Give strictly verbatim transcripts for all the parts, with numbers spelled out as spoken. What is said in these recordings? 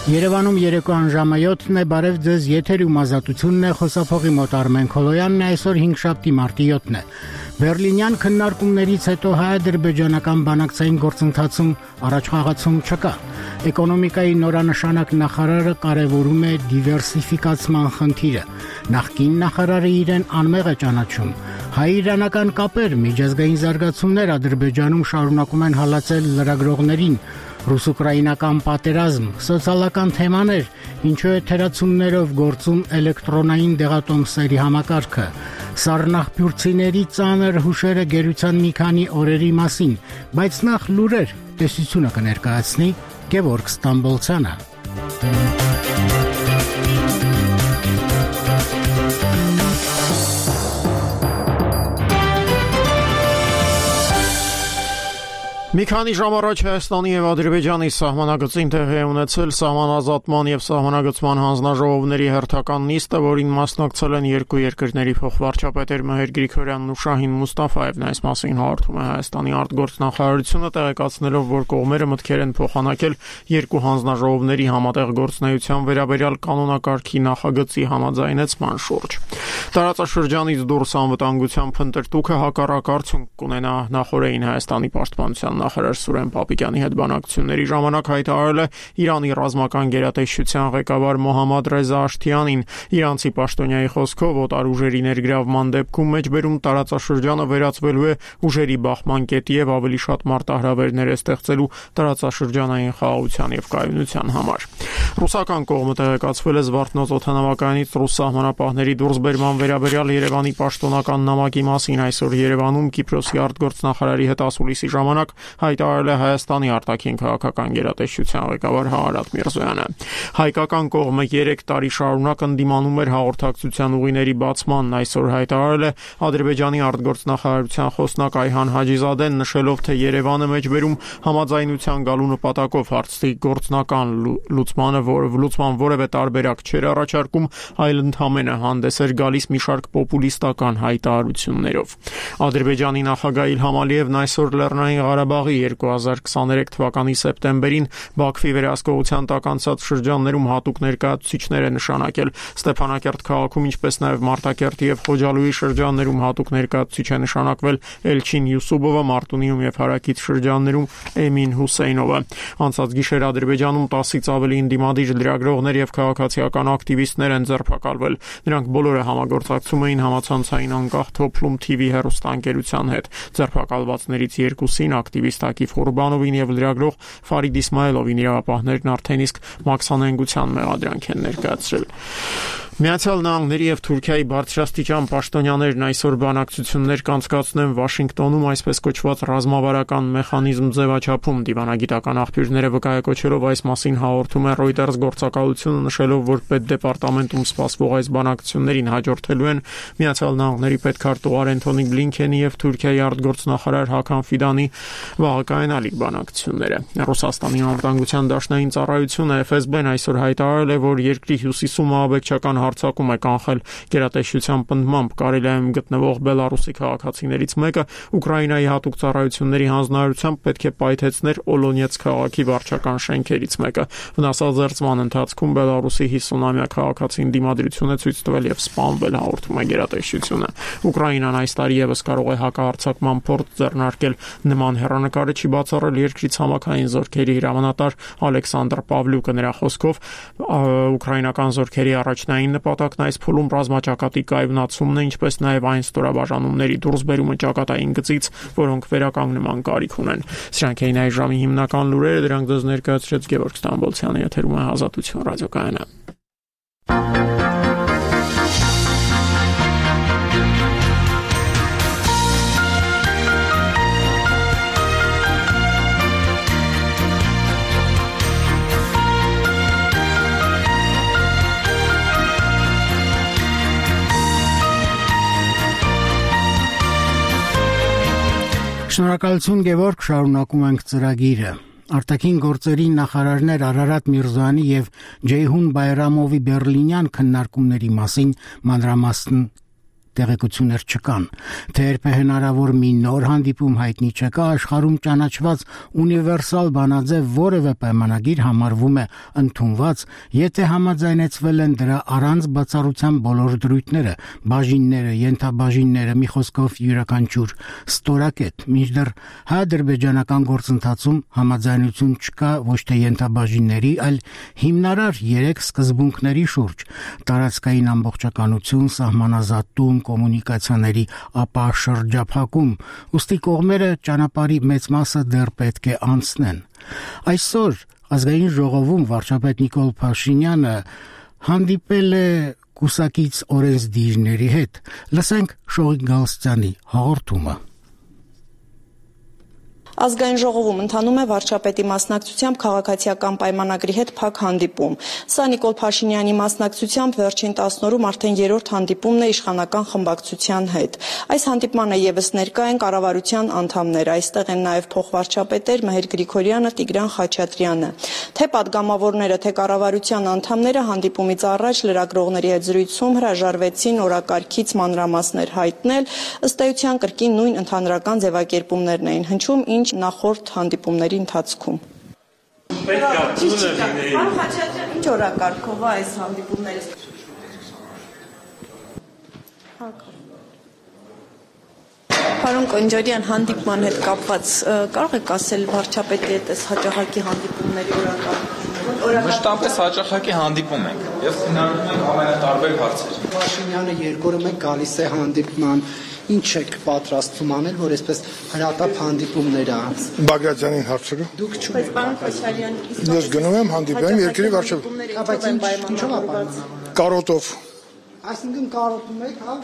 Երևանում երեկոյան ժամը յոթն է, բարև ձեզ, եթերում ազատությունն է, խոսափողի մոտ Արմեն Քոլոյանն է, այսօր հինգշաբթի մարտի յոթն է։ Բերլինյան քննարկումներից հետո հայ-ադրբեջանական բանակցային գործընթացում առաջխաղացում չկա։ Էկոնոմիկայի նորանշանակ նախարարը կարևորում է դիվերսիֆիկացման խնդիրը։ Նախկին նախարարը իրեն անմեղ է ճանաչում։ Հայ-իրանական կապեր, միջազգային զարգացումներ Ադրբեջանում շարունակում են հալածել լրագրողներին։ Ռուս-ուկրաինական պատերազմ, սոցիալական թեմաներ, ինչու է թերացումներով գործում էլեկտրոնային դեղատոմսերի համակարգը, սառնախբյուրցիների ծանր հուշերը գերության մի քանի օրերի մասին, բայց նախ լուրեր, տեսությունը կներկայացնի Գևորգ Ստամբոլցյանը։ Մի քանի ժամ առաջ Հայաստանի եւ Ադրբեջանի սահմանագծին տեղի ունեցել սահմանազատման եւ սահմանագծման հանձնաժողովների հերթական նիստը, որին մասնակցել են երկու երկրների փոխվարչապետեր Մհեր Գրիգորյանն ու Շահին Մուստաֆաևն։ Այս մասին հաղորդում է Հայաստանի արտգործնախարարությունը, տեղեկացնելով, որ կողմերը մտքեր են փոխանակել երկու հանձնաժողովների համատեղ գործունեության վերաբերյալ կանոնակարգի նախագծի համաձայնեցման շուրջ։ Տարածաշրջանից դուրս անվտանգության փնտրտուքը հակառակ արդյունք կունենա, նախորդին Հայաստանի պաշտպանության նախարար Սուրեն Պապիկյանի հետ բանակցությունների ժամանակ հայտարարել է Իրանի ռազմական գերատեսչության ղեկավար Մոհամմադ Ռեզա Աշթիանին։ Իրանցի պաշտոնյայի խոսքով օտար ուժերի ներգրավման դեպքում մեջբերում տարածաշրջանը վերածվելու է ուժերի բախման կետի եւ ավելի շատ մարտահրավերներ է ստեղծելու տարածաշրջանային խաղաղության եւ կայունության համար։ Ռուսական կողմը տեղեկացվել է Զվարթնոց օդանավակայանից ռուս սահմանապահների դուրսբերման վերաբերյալ Երևանի պաշտոնական նամակի մասին այսօր Երևանում Կիպրոսի արտգործնախարարի հետ ասուլիսի ժամանակ հայտարարել է Հայաստանի արտաքին քաղաքական գերատեսչության ղեկավար Հարարատ Միրզոյանը։ Հայկական կողմը երեք տարի շարունակ ընդդիմանում էր հաղորդակցության ուղիների բացմանն, այսօր հայտարարել է Ադրբեջանի արտգործնախարարության խոսնակ Այհան Հաջիզադեն, նշելով, թե Երևանը մեջբերում համաձայնության գալու նպատակով հարցի գործնական լուծմանը, որ լուծման որևէ տարբերակ չէր առաջարկում, այլ ընդհանրապես հանդես էր գալիս մի շարք պոպուլիստական հայտարարություններով։ Ադրբեջանի նախագահ Իլհամ Ալիևն այսօր Լեռնային Ղարաբաղի երկու հազար քսաներեք թվականի սեպտեմբերին Բաքվի վերահսկողության տակ անցած շրջաններում հատուկ ներկայացուցիչներ է նշանակել։ Ստեփանակերտ քաղաքում, ինչպես նաև Մարտակերտի եւ Խոջալույի շրջաններում հատուկ ներկայացուցիչ է նշանակվել Էլչին Յուսուբովը, Մարտունիում եւ Հարակից շրջաններում Էմին Հուսեյնովը։ Անցած գիշեր Ադրբեջանում տասից ավելի ընդդիմադիր լրագրողներ եւ քաղաքացիական ակտիվիստներ են ձերբակալվել։ Նրանք բոլորը համագործակցում էին համացանցային անկախ Թոփլում թի վի հեռուստաընկերության հետ։ Ձերբակալվածներից երկուսին, ակտիվիստ Ակիֆ Ղուրբանովին եւ լրագրող Ֆարիդ Իսմայելովին, իրավապահներն արդեն իսկ մաքսանենգության մեղադրանք են ներկայացրել։ Միացյալ Նահանգների եւ Թուրքիայի բարձրաստիճան պաշտոնյաներն այսօր բանակցություններ կանցկացնեն Վաշինգտոնում, այսպես կոչված ռազմավարական մեխանիզմ ձևաչափում։ Դիվանագիտական աղբյուրները վկայակոչելով այս մասին հաղորդում է Reuters գործակալությունը, նշելով, որ պետդեպարտամենտում սպասվող այս բանակցություններին հաջորդելու են Միացյալ Նահանգների պետքարտուղար Էնթոնի Բլինքենի եւ Թուրքիայի արտգործնախարար Հական Ֆիդանի վաղը կայանալիք բանակցությունները։ Ռուսաստանի անվտանգության դաշնային ծառայությունը Էֆ Էս Բեն այսօր հայտարարել է, որ երկրի հյուսիսում ահաբեկչական հարձակում է կանխել գերատեսչության պնդմամբ Կարելիայում գտնվող Բելարուսի քաղաքացիներից մեկը Ուկրաինայի հատուկ ծառայությունների հանձնարարությամբ պետք է պայթեցներ Օլոնեցկ քաղաքի վարչական շենքերից մեկը։ Վնասազերծման ընթացքում Բելարուսի հիսունամյա քաղաքացին դիմադրություն է ցույց տվել եւ սպանվել, հաղորդում է գերատեսչությունը։ Ուկրաինան այս տարի եւս կարող է հակահարձակման փորձ ձեռնարկել։ Նման հեռանկարը չի բացառել երկրի ցամաքային զորքերի հրամանատար Ալեքսանդր Պավլյուկը։ Նրա խոսքով ուկրաինական զորքերի առաջնային նպատակն այս փուլում ռազմաճակատի կայունացումն է, ինչպես նաև այն ստորաբաժանումների դուրսբերումը ճակատային գծից, որոնք վերականգնման կարիք ունեն։ Սրանք էին այս ժամի հիմնական լուրերը, դրանք ձեզ ներկայացրեց Գևորգ Ստամբոլցյանը, եթերում է Ազատություն ռադիոկայանը։ Շնորհակալություն Գևորգ, շարունակում ենք ծրագիրը։ Արտաքին գործերի նախարարներ Արարատ Միրզոյանի եւ Ջեյհուն Բայրամովի բերլինյան քննարկումների մասին մանրամասն տեղեկություններ չկան։ Թե երբ է հնարավոր մի նոր հանդիպում հայտնի չկա, աշխարհում ճանաչված ունիվերսալ բանաձև որևէ պայմանագիր համարվում է ընդունված, եթե համաձայնեցվել են դրա առանց բացառության բոլոր դրույթները, բաժինները, ենթաբաժինները, մի խոսքով յուրաքանչյուր ստորակետ։ Մինչդեռ հայ-ադրբեջանական գործընթացում համաձայնություն չկա ոչ թե ենթաբաժինների, այլ հիմնարար երեք սկզբունքների շուրջ՝ տարածքային ամբողջականություն, սահմանազատում, կոմունիկացիաների ապաշրջափակում, ուստի կողմերը ճանապարհի մեծ մասը դեռ պետք է անցնեն։ Այսօր ազգային ժողովում վարչապետ Նիկոլ Փաշինյանը հանդիպել է կուսակից օրենսդիրների հետ։ Լսենք Շողիկ Գալստյանի հաղորդումը։ Ազգային ժողովում ընթանում է վարչապետի մասնակցությամբ քաղաքացիական պայմանագրի հետ փակ հանդիպում։ Սա Նիկոլ Փաշինյանի մասնակցությամբ վերջին տասն օրում արդեն երրորդ հանդիպումն է իշխանական խմբակցության հետ։ Այս հանդիպմանը ևս ներկա են կառավարության անդամներ, այստեղ են նաև փոխվարչապետեր Մեհեր Գրիգորյանը, Տիգրան Խաչատրյանը։ Թե պատգամավորները, թե կառավարության անդամները հանդիպումից առաջ լրագրողների հետ զրույցում հրաժարվեցին օրակարգից մանրամասներ հայտնել, ըստ էության կրկին նույն ընդհանրական ձևակերպումներն էին հնչում, ինչ նախորդ հանդիպումների ընթացքում։ Ինչ օրակարգով է այս հանդիպումները։ Պարոն Կոնջարյան, հանդիպման հետ կապված կարող եք ասել վարչապետի հետ այս հաճախակի հանդիպումների օրակարգը։ Մշտապես հաճախակի հանդիպում ենք եւ քննարկում ենք ամենատարբեր հարցեր։ Փաշինյանը երկու օրը մեկ գալիս է հանդիպման, ինչ եք պատրաստվում անել, որ այսպես հրատապ հանդիպումներ ա։ Բագրատյանին հարցրու։ Դուք չեք։ Բայց պարոն Քոչարյան, Ես գնում եմ հանդիպեմ երկրի վարչապետ։ Բայց ինչով է պայմանավորված։ Կարոտով։ Այսինքն կարոտում եք, հա։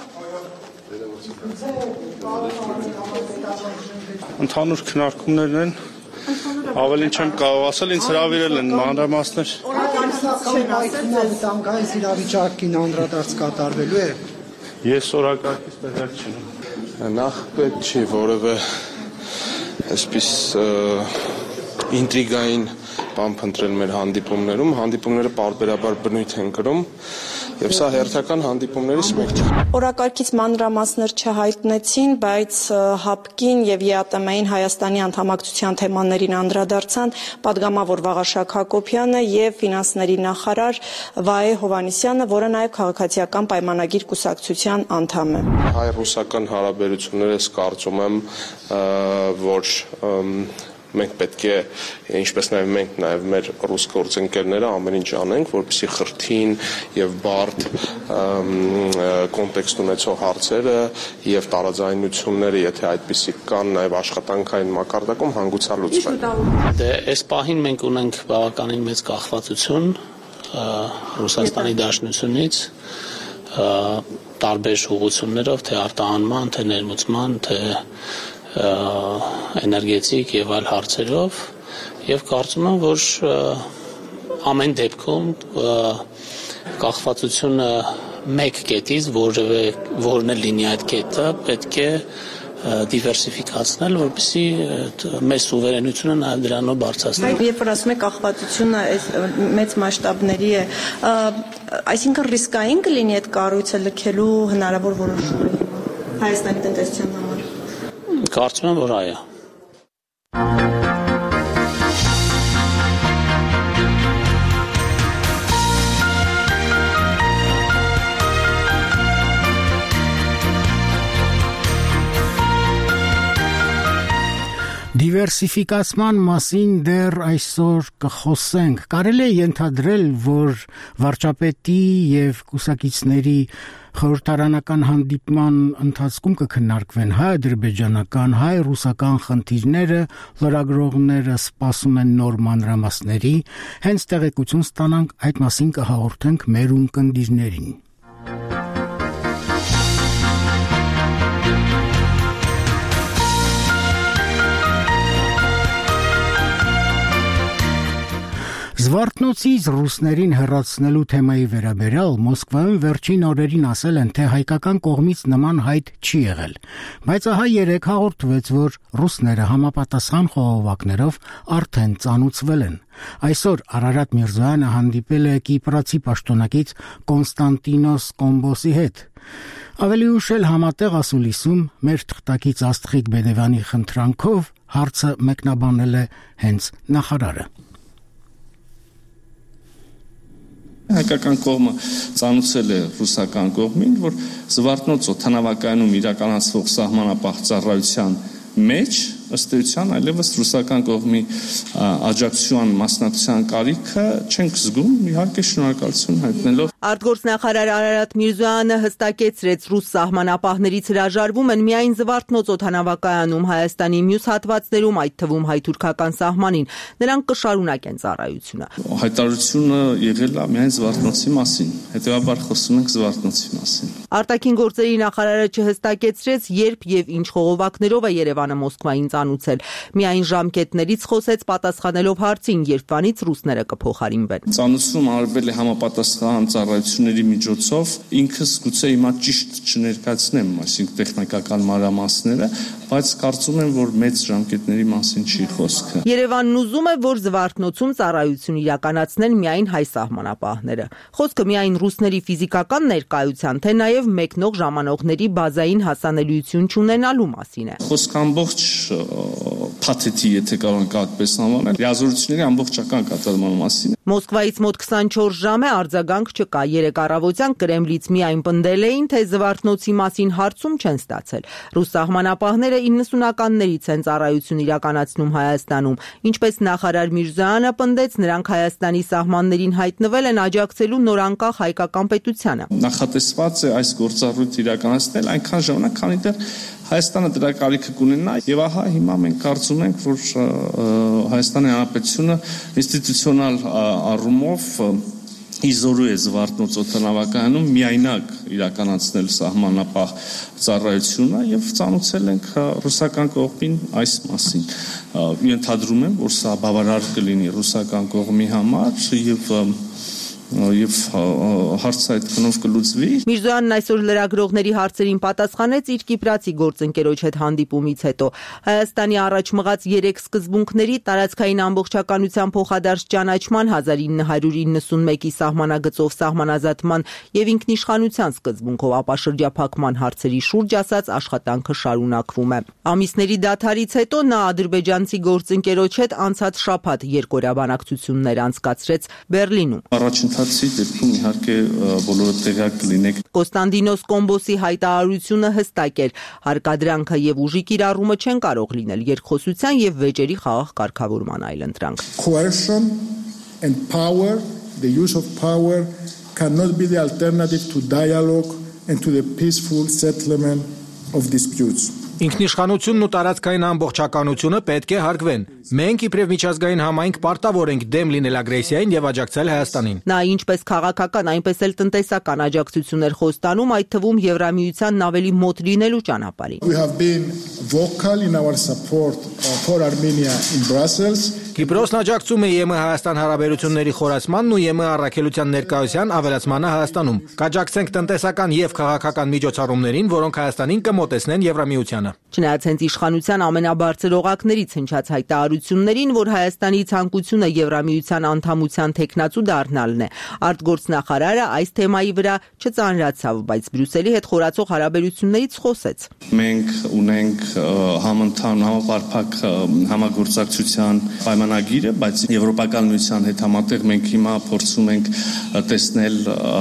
Ընդհանուր քննարկումներն են, ավելին չեմ կարող ասել, ինձ հրավիրել են մանրամասներ։ Վտանգային իրավիճակին անդրադարձ կատարվելու է։ Ես օրակարգից տեղյակ չեմ։ Նախ պետք չի որևէ այսպես ինտրիգային բան փնտրել մեր հանդիպումներում, հանդիպումները պարբերաբար բնույթ են կրում եւ սա հերթական հանդիպումներից մեկն է։ Օրակարգից մանրամասներ չհայտնեցին, բայց ՀԱՊԿ-ին եւ ԵԱՏՄ-ին Հայաստանի անդամակցության թեմաներին անդրադարձան պատգամավոր Վաղարշակ Հակոբյանը եւ ֆինանսների նախարար Վահե Հովհաննիսյանը, որը նաեւ քաղաքացիական պայմանագիր կուսակցության անդամ է։ Հայ-ռուսական հարաբերությունները կարծում եմ, որ մենք պետք է, ինչպես նաև մենք նաև մեր ռուս գործընկերները ամեն ինչ անենք, որպեսզի խրթին եւ բարդ կոնտեքստ ունեցող հարցերը եւ տարաձայնությունները, եթե այդպիսի կան նաև աշխատանքային մակարդակում հանգուցալուծվեն։ Դե այս պահին մենք ունենք բավականին մեծ կախվածություն Ռուսաստանի Դաշնությունից, տարբեր ուղղություններով, թե արտահանման, թե ներմուծման, թե էներգետիկ եւ այլ հարցերով եւ կարծում եմ, որ ամեն դեպքում կախվածությունը մեկ կետից, որևէ որն է լինի այդ կետը, պետք է դիվերսիֆիկացնել, որպեսզի մեր սուվերենությունը նաև դրանով բարձրացնել։ Երբ որ ասում եք կախվածությունը այս մեծ մասշտաբների է, այսինքն ռիսկային կլինի այդ կառույցը լքելու հնարավոր որոշումը Հայաստանի տնտեսության համար։ Կարծում եմ, որ այո։ Դիվերսիֆիկացման մասին դեռ այսօր կխոսենք։ Կարելի է ենթադրել, որ վարչապետի եւ կուսակիցների խորհրդարանական հանդիպման ընթացքում կքննարկվեն հայ-ադրբեջանական, հայ-ռուսական խնդիրները, լրագրողները սպասում են նոր մանրամասների, հենց տեղեկություն ստանանք, այդ մասին կհաղորդենք մեր ունկնդիրներին։ Զվարթնոցից ռուսներին հեռացնելու թեմայի վերաբերյալ Մոսկվայում վերջին օրերին ասել են, թե հայկական կողմից նման հայտ չի եղել, բայց ահա երեկ հաղորդվեց, որ ռուսները համապատասխան խողովակներով արդեն ծանուցվել են։ Այսօր Արարատ Միրզոյանը հանդիպել է կիպրացի պաշտոնակից Կոնստանտինոս Կոմբոսի հետ։ Ավելի ուշ էլ համատեղ ասուլիսում մեր թղթակից Աստղիկ Բեդևյանի խնդրանքով հարցը մեկնաբանել է հենց նախարարը։ Հայկական կողմը ծանուցել է ռուսական կողմին, որ Զվարթնոց օդանավակայանում իրականացվող սահմանապահ ծառայության մեջ ըստ էության այլևս ռուսական կողմի աջակցության մասնակցության կարիքը չենք զգում, իհարկե շնորհակալություն հայտնելով։ Արտգործնախարար Արարատ Միրզոյանը հստակեցրեց, ռուս սահմանապահներից հրաժարվում են միայն Զվարթնոց օդանավակայանում, Հայաստանի մյուս հատվածներում, այդ թվում հայ-թուրքական սահմանին, նրանք կշարունակեն ծառայությունը։ Հայտարարությունը եղել է միայն Զվարթնոցի մասին, հետևաբար խոսում ենք Զվարթնոցի մասին։ Արտաքին գործերի նախարարը չհստակեցրեց, երբ եւ ինչ խողովակներով է Երևանը Մոսկվային ծանուցել։ Միայն ժամկետներից խոսեց, պատասխանելով հարցին, երբվանից ռուսները կփոխարինվեն։ Ծանուցում արվել է համապատասխան ծառայությունների միջոցով, ինքս գուցե հիմա ճիշտ չներկայացնեմ, այսինքն տեխնիկական մանրամասները, բայց կարծում եմ, որ մեծ ժամկետների մասին չի խոսքը։ Երևանն ուզում է, որ Զվարթնոցում ծառայություն իրականացնեն միայն հայ սահմանապահները։ Խոսքը միայն ռուսների ֆիզիկական ներկայության, թե նաև մեկնող ժամանողների բազային հասանելիություն չունենալու մասին է։ Խոսքը ամբողջ փաթեթի, եթե կարող ենք այդպես անվանել, լիազորությունների ամբողջական կատարման մասին։ Մոսկվայից մոտ քսանչորս ժամ է, արձագանք չկա։ Երեկ առավոտյան Կրեմլից միայն պնդել էին, թե Զվարթնոցի մասին հարցում չեն ստացել։ Ռուս սահմանապահները իննսունականներից են ծառայություն իրականացնում Հայաստանում։ Ինչպես նախարար Միրզոյանը պնդեց, նրանք Հայաստանի սահմաններին հայտնվել են աջակցելու նորանկախ հայկական պետությանը։ Նախատեսված է այս գործառույթը իրականացնել այնքան ժամանակ, քանի դեռ Հայաստանը դրա կարիքը կունենա, եւ ահա հիմա մենք կարծում ենք, որ Հայաստանի Հանրապետությունը ինստիտուցիոնալ առումով իզորու է Զվարթնոց օդանավակայանում միայնակ իրականացնել սահմանապահ ծառայությունը եւ ծանուցել ենք ռուսական կողմին այս մասին։ Ենթադրում եմ, որ սա բավարար կլինի ռուսական կողմի համար եւ եւ հարցը այդքանով կլուծվի։ Միրզոյանն այսօր լրագրողների հարցերին պատասխանեց իր կիպրացի գործընկերոջ հետ հանդիպումից հետո։ Հայաստանի առաջ մղած երեք սկզբունքների տարածքային ամբողջականության փոխադարձ ճանաչման, հազար ինը հարյուր իննսունմեկի սահմանագծով սահմանազատման եւ ինքնիշխանության սկզբունքով ապաշրջափակման հարցերի շուրջ ասած աշխատանքը շարունակվում է։ Ամիսների դադարից հետո նա ադրբեջանցի գործընկերոջ հետ անցած շաբաթ երկօրյա բանակցություններ անցկացրեց Բերլինում։ Առաջընթացի դեպքում իհարկե բոլորը տեղյակ կլինեք։ Կոնստանտինոս Կոմբոսի հայտարարությունը հստակ էր, հարկադրանքը եւ ուժի կիրառումը չեն կարող լինել երկխոսության եւ վեճերի խաղաղ կարգավորման այլընտրանք։ Coercion and power, the use of power cannot be the alternative to dialogue and to the peaceful settlement of disputes. Ինքնիշխանությունն ու տարածքային ամբողջականությունը պետք է հարգվեն։ Մենք իբրև միջազգային համայնք պարտավոր ենք դեմ լինել ագրեսիային եւ աջակցել Հայաստանին։ Նա ինչպես քաղաքական, այնպես էլ տնտեսական աջակցություններ խոստանում, այդ թվում Եվրամիությանն ավելի մոտ լինելու ճանապարհին։ We have been vocal in our support for Armenia in Brussels. Կիպրոսն աջակցում է ԵՄ Հայաստան հարաբերությունների խորացմանն ու ԵՄ առաքելության ներկայության ավելացմանը Հայաստանում։ Կաջակցենք տնտեսական եւ քաղաքական միջոցառումներին, որոնք Հայաստանին կմոտեցնեն Եվրամիությանը։ Չնայած հենց իշխանության ամենաբարձր օղակներից հնչած հայտարարություններին, որ Հայաստանի ցանկությունը Եվրամիության անդամության թեկնածու դառնալն է, արտգործնախարարը այս թեմայի վրա չծանրացավ, բայց Բրյուսելի հետ խորացող հարաբերություններից խոսեց։ Մենք ունենք համընդհան համապարփակ համագործակցության պայմանագիրը, բայց Եվրոպական միության հետ համատեղ մենք հիմա փորձում ենք տեսնել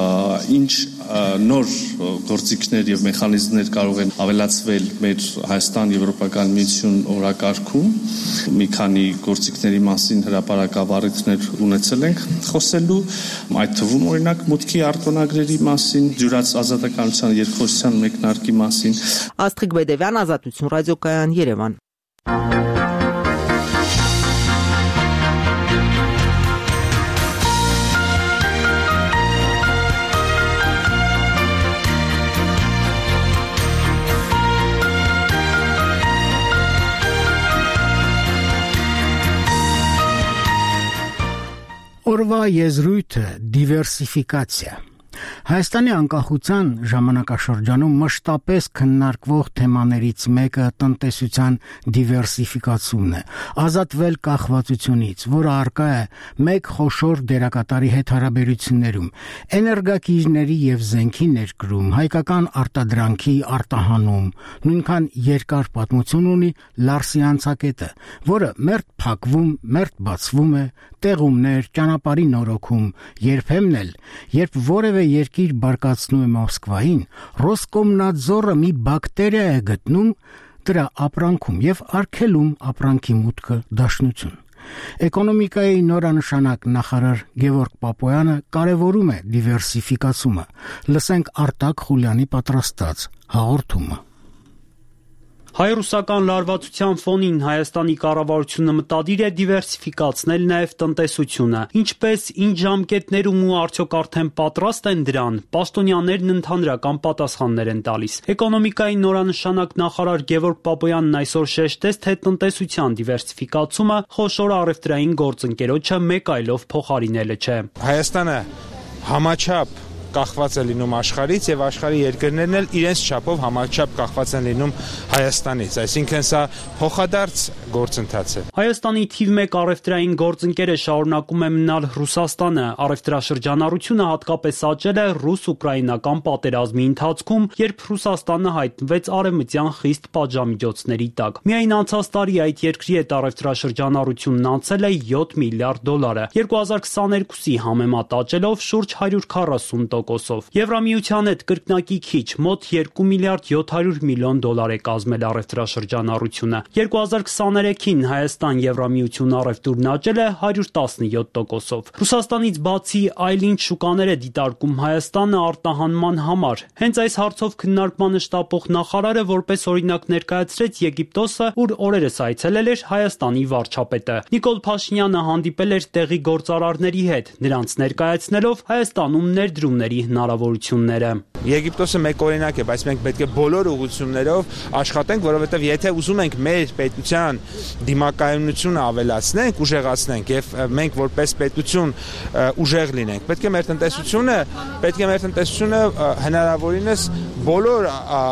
ինչ նոր գործիքներ եւ մեխանիզմներ կարող են ավելացվել մեր Հայաստան-Եվրոպական միություն օրակարգում։ Մի քանի գործիքների մասին հրապարակավարիչներ ունեցել ենք խոսելու, այդ թվում օրինակ մուտքի արտոնագրերի մասին, ջուրած ազատականության երկխոսության մեկնարկի մասին։ Աստղիկ Բեդևյան, Ազատություն ռադիոկայան, Երևան։ Օրվա եզրույթը դիվերսիֆիկացիա։ Հայաստանի անկախության ժամանակաշրջանում մշտապես քննարկվող թեմաներից մեկը տնտեսության դիվերսիֆիկացումն է, ազատվել կախվածությունից, որը առկա է մեկ խոշոր դերակատարի հետ հարաբերություններում, էներգակիրների եւ զենքի ներկրում, հայկական արտադրանքի արտահանում, նույնքան երկար պատմություն ունի Լարսի անցակետը, որը մերթ փակվում, մերթ բացվում է, տեղումներ, ճանապարհի նորոգում, երբեմն էլ, երբ որևէ երկիր բարկացնում է Մոսկվային, Ռոսկոմնadzորը մի բակտերիա է գտնում դրա ապրանքում եւ արգելում ապրանքի մուտքը դաշնություն։ Էկոնոմիկայի նորանշանակ նախարար Գևորգ Պապոյանը կարևորում է դիվերսիֆիկացումը։ Լսենք Արտակ Խուլյանի պատրաստած հաղորդումը։ Հայ-ռուսական լարվածության ֆոնին Հայաստանի կառավարությունը մտադիր է դիվերսիֆիկացնել նաև տնտեսությունը։ Ինչպես, ինչ ժամկետներում ու արդյոք արդեն պատրաստ են դրան, պաշտոնյաներն ընդհանրական պատասխաններ են տալիս։ Էկոնոմիկայի նորանշանակ նախարար Գևորգ Պապոյանն այսօր շեշտեց, թե տնտեսության դիվերսիֆիկացումը խոշոր առևտրային գործընկերոջը մեկ այլով փոխարինելը չէ։ Հայաստանը համաչափ կախված է լինում աշխարհից եւ աշխարհի երկրներն էլ իրենց չափով համաչափ կախված են լինում Հայաստանից, այսինքն սա փոխադարձ գործընթաց է։ Հայաստանի թիվ մեկ առևտրային գործընկերը շարունակում է մնալ Ռուսաստանը։ Առևտրաշրջանառությունը հատկապես աճել է ռուս-ուկրաինական պատերազմի ընթացքում, երբ Ռուսաստանը հայտնվեց արևմտյան խիստ պատժամիջոցների տակ։ Միայն անցած տարի այդ երկրի հետ առևտրաշրջանառությունն անցել է յոթ միլիարդ դոլարը, երկու հազար քսաներկուսի համեմատ աճելով շուրջ հարյուր քառասուն տոկոսով։ Եվրամիության հետ կրկնակի քիչ, մոտ երկու միլիարդ յոթ հարյուր միլիոն դոլար է կազմել առևտրաշրջանառությունը։ երկու հազար քսաներեքին Հայաստան Եվրամիություն առևտուրն աճել է հարյուր տասնյոթ տոկոսով։ Ռուսաստանից բացի այլ ինչ շուկաներ է դիտարկում Հայաստանը արտահանման համար։ Հենց այս հարցով քննարկմանը շտապող նախարարը որպես օրինակ ներկայացրեց Եգիպտոսը, ուր օրերս այցելել էր Հայաստանի վարչապետը։ Նիկոլ Փաշինյանը հանդիպել էր տեղի գործարարների հետ, նրանց ներկայացնելով Հայաստանում ներդրումների հնարավորությունները։ Եգիպտոսը մեկ օրինակ է, բայց մենք պետք է բոլոր ուղղություններով աշխատենք, որովհետև եթե ուզում ենք մեր պետության դիմակայունությունը ավելացնենք, ուժեղացնենք եւ մենք որպես պետություն ուժեղ լինենք, պետք է մեր տնտեսությունը, պետք է մեր տնտեսությունը հնարավորինս բոլոր,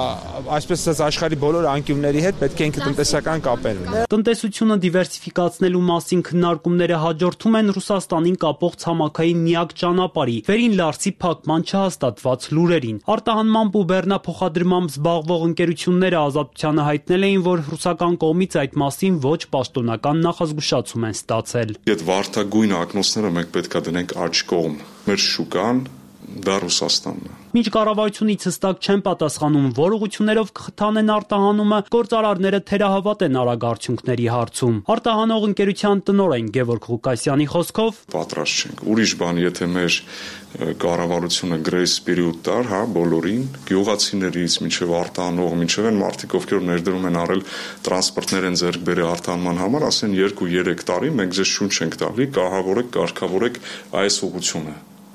այսպես ասած, աշխարհի բոլոր անկյունների հետ պետք է ինքը տնտեսական կապեր ունենա։ Տնտեսությունը դիվերսիֆիկացնելու մասին քննարկումները հաջորդում են Ռուսաստանին կապող ցամաքային միակ ճանապարհի՝ Վերին Լարսի փակման չհաստատված լուրերին։ Արտահանմամբ ու բեռնափոխադրմամբ զբաղվող ընկերությունները Ազատությանը հայտնել էին, որ ռուսական կողմից այդ մասին ոչ պաշտոնական նախազգուշացում են ստացել։ Այդ վարդագույն ակնոցները մենք պետք է դնենք աջ կողմ։ Մեր շուկան դա Ռուսաստանն է։ Մինչ կառավարությունից հստակ չեն պատասխանում, որ ուղղություններով կխթանեն արտահանումը, գործարարները թերահավատ են արագ արդյունքների հարցում։ Արտահանող ընկերության տնօրեն Գևորգ Ղուկասյանի խոսքով պատրաստ չենք։ Ուրիշ բան, եթե մեր կառավարությունը գրեյս պերիոդ տար, հա, բոլորին, գյուղացիներից մինչև արտահանող, մինչև են մարդիկ, ովքեր ներդրում են արել տրանսպորտներ են ձեռք բերել արտահանման համար, ասեն երկու երեք տարի մենք ձեզ շունչ ենք տալի, կահավորեք, կարգավորեք այս ուղղությունը։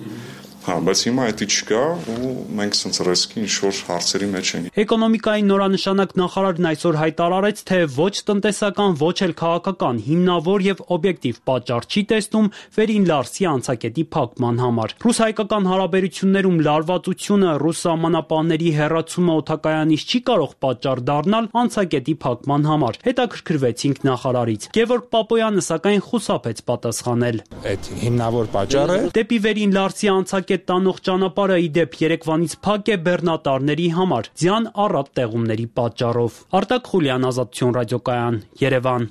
Հա, բայց հիմա դա չկա ու մենք ցենց ռիսկի ինչ-որ հարցերի մեջ ենք։ Էկոնոմիկայի նորանշանակ նախարարն այսօր հայտարարեց, թե ոչ տնտեսական, ոչ էլ քաղաքական հիմնավոր եւ օբյեկտիվ պատճառ չի տեսնում Վերին Լարսի անցակետի փակման համար։ Ռուս-հայկական հարաբերություններում լարվածությունը, ռուս սահմանապահների հեռացումը օդակայանից չի կարող պատճառ դառնալ անցակետի փակման համար։ Հետաքրքրվեցինք նախարարից։ Գևորգ Պապոյանը սակայն խուսափեց պատասխանել։ Այդ հիմնավոր պատճառը դեպի Վերին Լարսի անցակետ տանող ճանապարհը ի դեպ երեկվանից փակ է բեռնատարների համար, ձյան առատ տեղումների պատճառով։ Արտակ Խուլյան, Ազատություն ռադիոկայան, Երևան։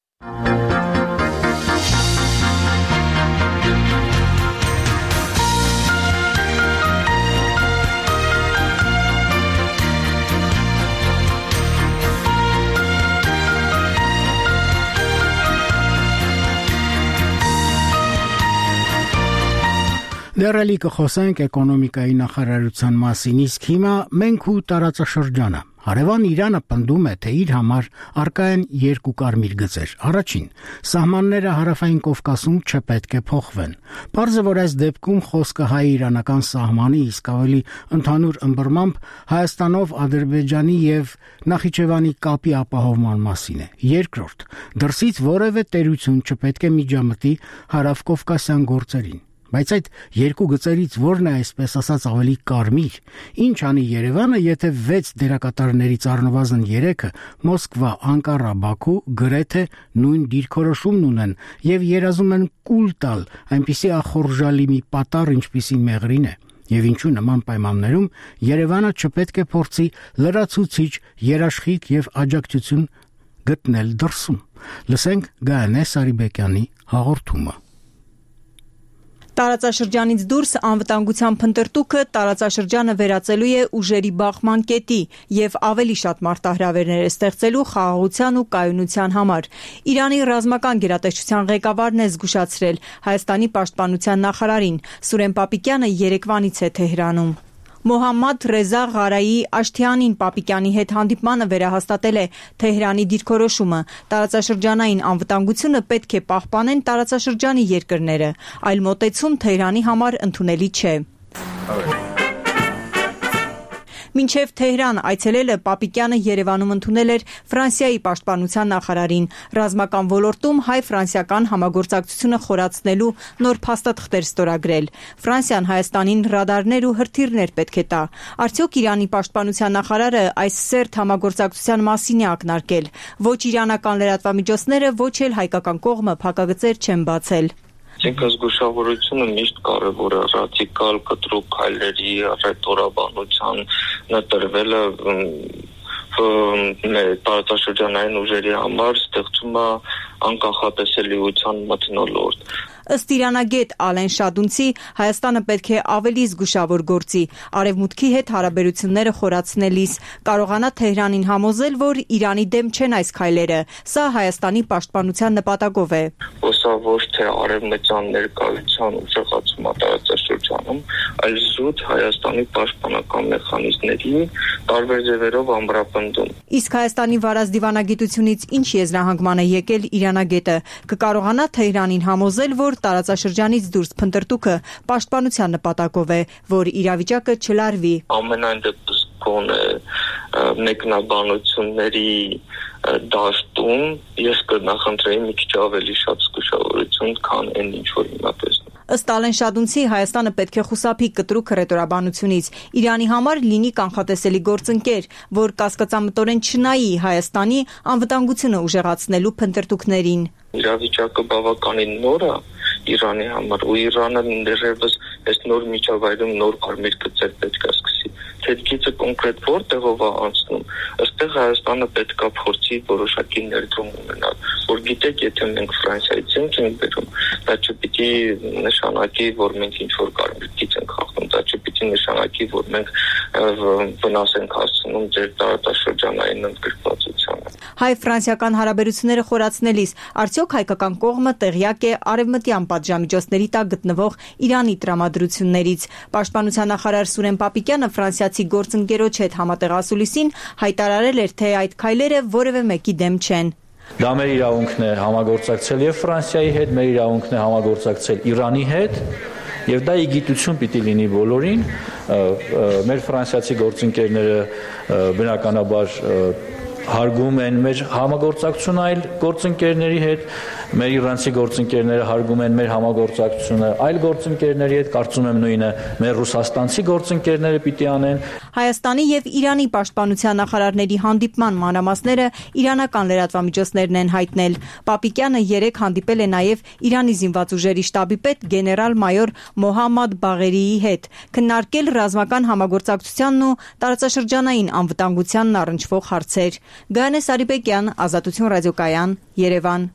Դեռ էլի կխոսենք էկոնոմիկայի նախարարության մասին, իսկ հիմա մենք ու տարածաշրջանը։ Հարևան Իրանը պնդում է, թե իր համար առկա են երկու կարմիր գծեր։ Առաջին, սահմանները Հարավային Կովկասում չպետք է փոխվեն։ Պարզ է, որ այս դեպքում խոսքը հայ-իրանական սահմանի, իսկ ավելի ընդհանուր ըմբռնմամբ Հայաստանով Ադրբեջանի եւ Նախիջևանի կապի ապահովման մասին է։ Երկրորդ, դրսից որևէ տերություն չպետք է միջամտի հարավկովկասյան գործերին։ Բայց այդ երկու գծերից որն է այսպես ասած ավելի կարմիր։ Ինչ անի Երևանը, եթե վեց դերակատարներից առնվազն երեքը Մոսկվա, Անկարա, Բաքու գրեթե նույն դիրքորոշումն ունեն եւ երազում են կուլ տալ այնպիսի ախորժալի մի պատառ, ինչպիսի Մեղրին է։ Եվ ինչու նման պայմաններում Երևանը չպետք է փորձի լրացուցիչ երաշխիք եւ աջակցություն գտնել դրսում։ Լսենք Գայանե Սարիբեկյանի հաղորդումը։ Տարածաշրջանից դուրս անվտանգության փնտրտուքը տարածաշրջանը վերածելու է ուժերի բախման կետի եւ ավելի շատ մարտահրավերներ է ստեղծելու խաղաղության ու կայունության համար։ Իրանի ռազմական գերատեսչության ղեկավարն է զգուշացրել Հայաստանի պաշտպանության նախարարին։ Սուրեն Պապիկյանը երեկվանից է Թեհրանում։ Մոհամմադ Ռեզա Ղարայի Աշթիանին Պապիկյանի հետ հանդիպմանը վերահաստատել է Թեհրանի դիրքորոշումը։ Տարածաշրջանային անվտանգությունը պետք է պահպանեն տարածաշրջանի երկրները, այլ մոտեցում Թեհրանի համար ընդունելի չէ։ Մինչև Թեհրան այցելելը Պապիկյանը Երևանում ընդունել էր Ֆրանսիայի պաշտպանության նախարարին։ Ռազմական ոլորտում հայ-ֆրանսիական համագործակցությունը խորացնելու նոր փաստաթղթեր ստորագրել։ Ֆրանսիան Հայաստանին ռադարներ ու հրթիռներ պետք է տա։ Արդյոք Իրանի պաշտպանության նախարարը այս սերտ համագործակցության մասին է ակնարկել։ Ոչ իրանական լրատվամիջոցները, ոչ էլ հայկական կողմը փակագծեր չեն բացել։ Այսինքն զգուշավորությունը միշտ կարևոր է, ռադիկալ կտրուկ քայլերի ռետորաբանության նտրվելը տարածաշրջանային ուժերի համար ստեղծում է անկախատեսելիության մթնոլորտ։ Ըստ իրանագետ Ալեն Շադունցի, Հայաստանը պետք է ավելի զգուշավոր գործի, արևմուտքի հետ հարաբերությունները խորացնելիս, կարողանա Թեհրանին համոզել, որ Իրանի դեմ չեն այս քայլերը, սա Հայաստանի պաշտպանության նպատակով է։ Սա ոչ թե արևմտյան ներկայության ուժեղացում տարածաշրջանում, այլ զուտ Հայաստանի պաշտպանական մեխանիզմների տարբեր ձևերով ամրապնդում։ Իսկ Հայաստանի վարած դիվանագիտությունից ինչ եզրահանգման է եկել իրանագետը, կկարողանա Թեհրանին համոզել, որ տարածաշրջանից դուրս փնտրտուքը պաշտպանության նպատակով է, որ իրավիճակը չլարվի։ Ամենայն դեպս գոնե մեկնաբանությունների դաշտում ես կնախընտրեի մի քիչ ավելի շատ զգուշավորություն, քան այն ինչ որ հիմա տեսնում։ Ըստ Ալեն Շադունցի, Հայաստանը պետք է խուսափի կտրուկ ռետորաբանությունից։ Իրանի համար լինի կանխատեսելի գործընկեր, որ կասկածամտորեն չնայի Հայաստանի անվտանգությունը ուժեղացնելու փնտրտուքներին։ Իրավիճակը բավականին նոր է Իրանի համար, ու Իրանը դեռևս այս նոր միջավայրում նոր կարմիր գծեր պետք է սկսի։ Թեթքիցը կոնկրետ որտեղով է անցնում, ըստեղ Հայաստանը պետք է փորձի որոշակի ներդրում ունենալ, որ գիտեք, եթե մենք Ֆրանսիայից ենք բերում, դա չպիտի նշանակի, որ մենք ինչ-որ կարմիր գիծ ենք խախտում, դա չպիտի նշանակի, որ մենք վնաս ենք հասցնում ձեր տարածաշրջանային ընդգրկվածությանը։ Հայ-ֆրանսիական հարաբերությունները խորացնելիս արդյոք հայկական կողմը տեղյակ է արևմտյան պատժամիջոցների տակ գտնվող Իրանի տրամադրություններից։ Պաշտպանության նախարար Սուրեն Պապիկյանը ֆրանսիացի գործընկերոջ հետ համատեղասուլիսին հայտարարել էր, թե այդ քայլերը որևէ մեկի դեմ չեն։ Դա մեր իրավունքն է համագործակցել եւ Ֆրանսիայի հետ, մեր իրավունքն է համագործակցել Իրանի հետ, եւ դա իգիտություն պիտի լինի բոլորին։ Մեր ֆրանսիացի գործընկերները բնականաբար հարգում են մեր համագործակցությունը այլ գործընկերների հետ, մեր իրանցի գործընկերները հարգում են մեր համագործակցությունը այլ գործընկերների հետ, կարծում եմ նույնը մեր ռուսաստանցի գործընկերները պիտի անեն։ Հայաստանի եւ Իրանի պաշտպանության նախարարների հանդիպման մանրամասները իրանական լրատվամիջոցներն են հայտնել։ Պապիկյանը երեկ հանդիպել է նաեւ Իրանի զինված ուժերի շտաբի պետ գեներալ-մայոր Մոհամմադ Բաղերիի հետ, քննարկել ռազմական համագործակցությանն ու տարածաշրջանային անվտանգությանն առնչվող հարցեր։ Գայանե Սարիբեկյան, Ազատություն ռադիոկայան, Երևան։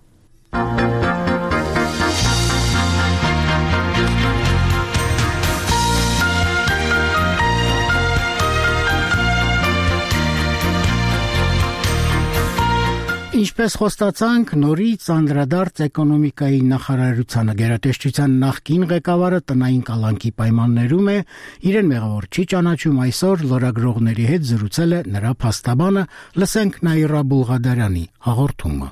Ինչպես խոստացանք, նորից անդրադարձ էկոնոմիկայի նախարարությանը գերատեսչության նախկին ղեկավարը տնային կալանքի պայմաններում է, իրեն մեղավոր չի ճանաչում այսօր լրագրողների հետ զրուցել է նրա փաստաբանը, լսենք Նաիրա Բուլղադարյանի հաղորդումը։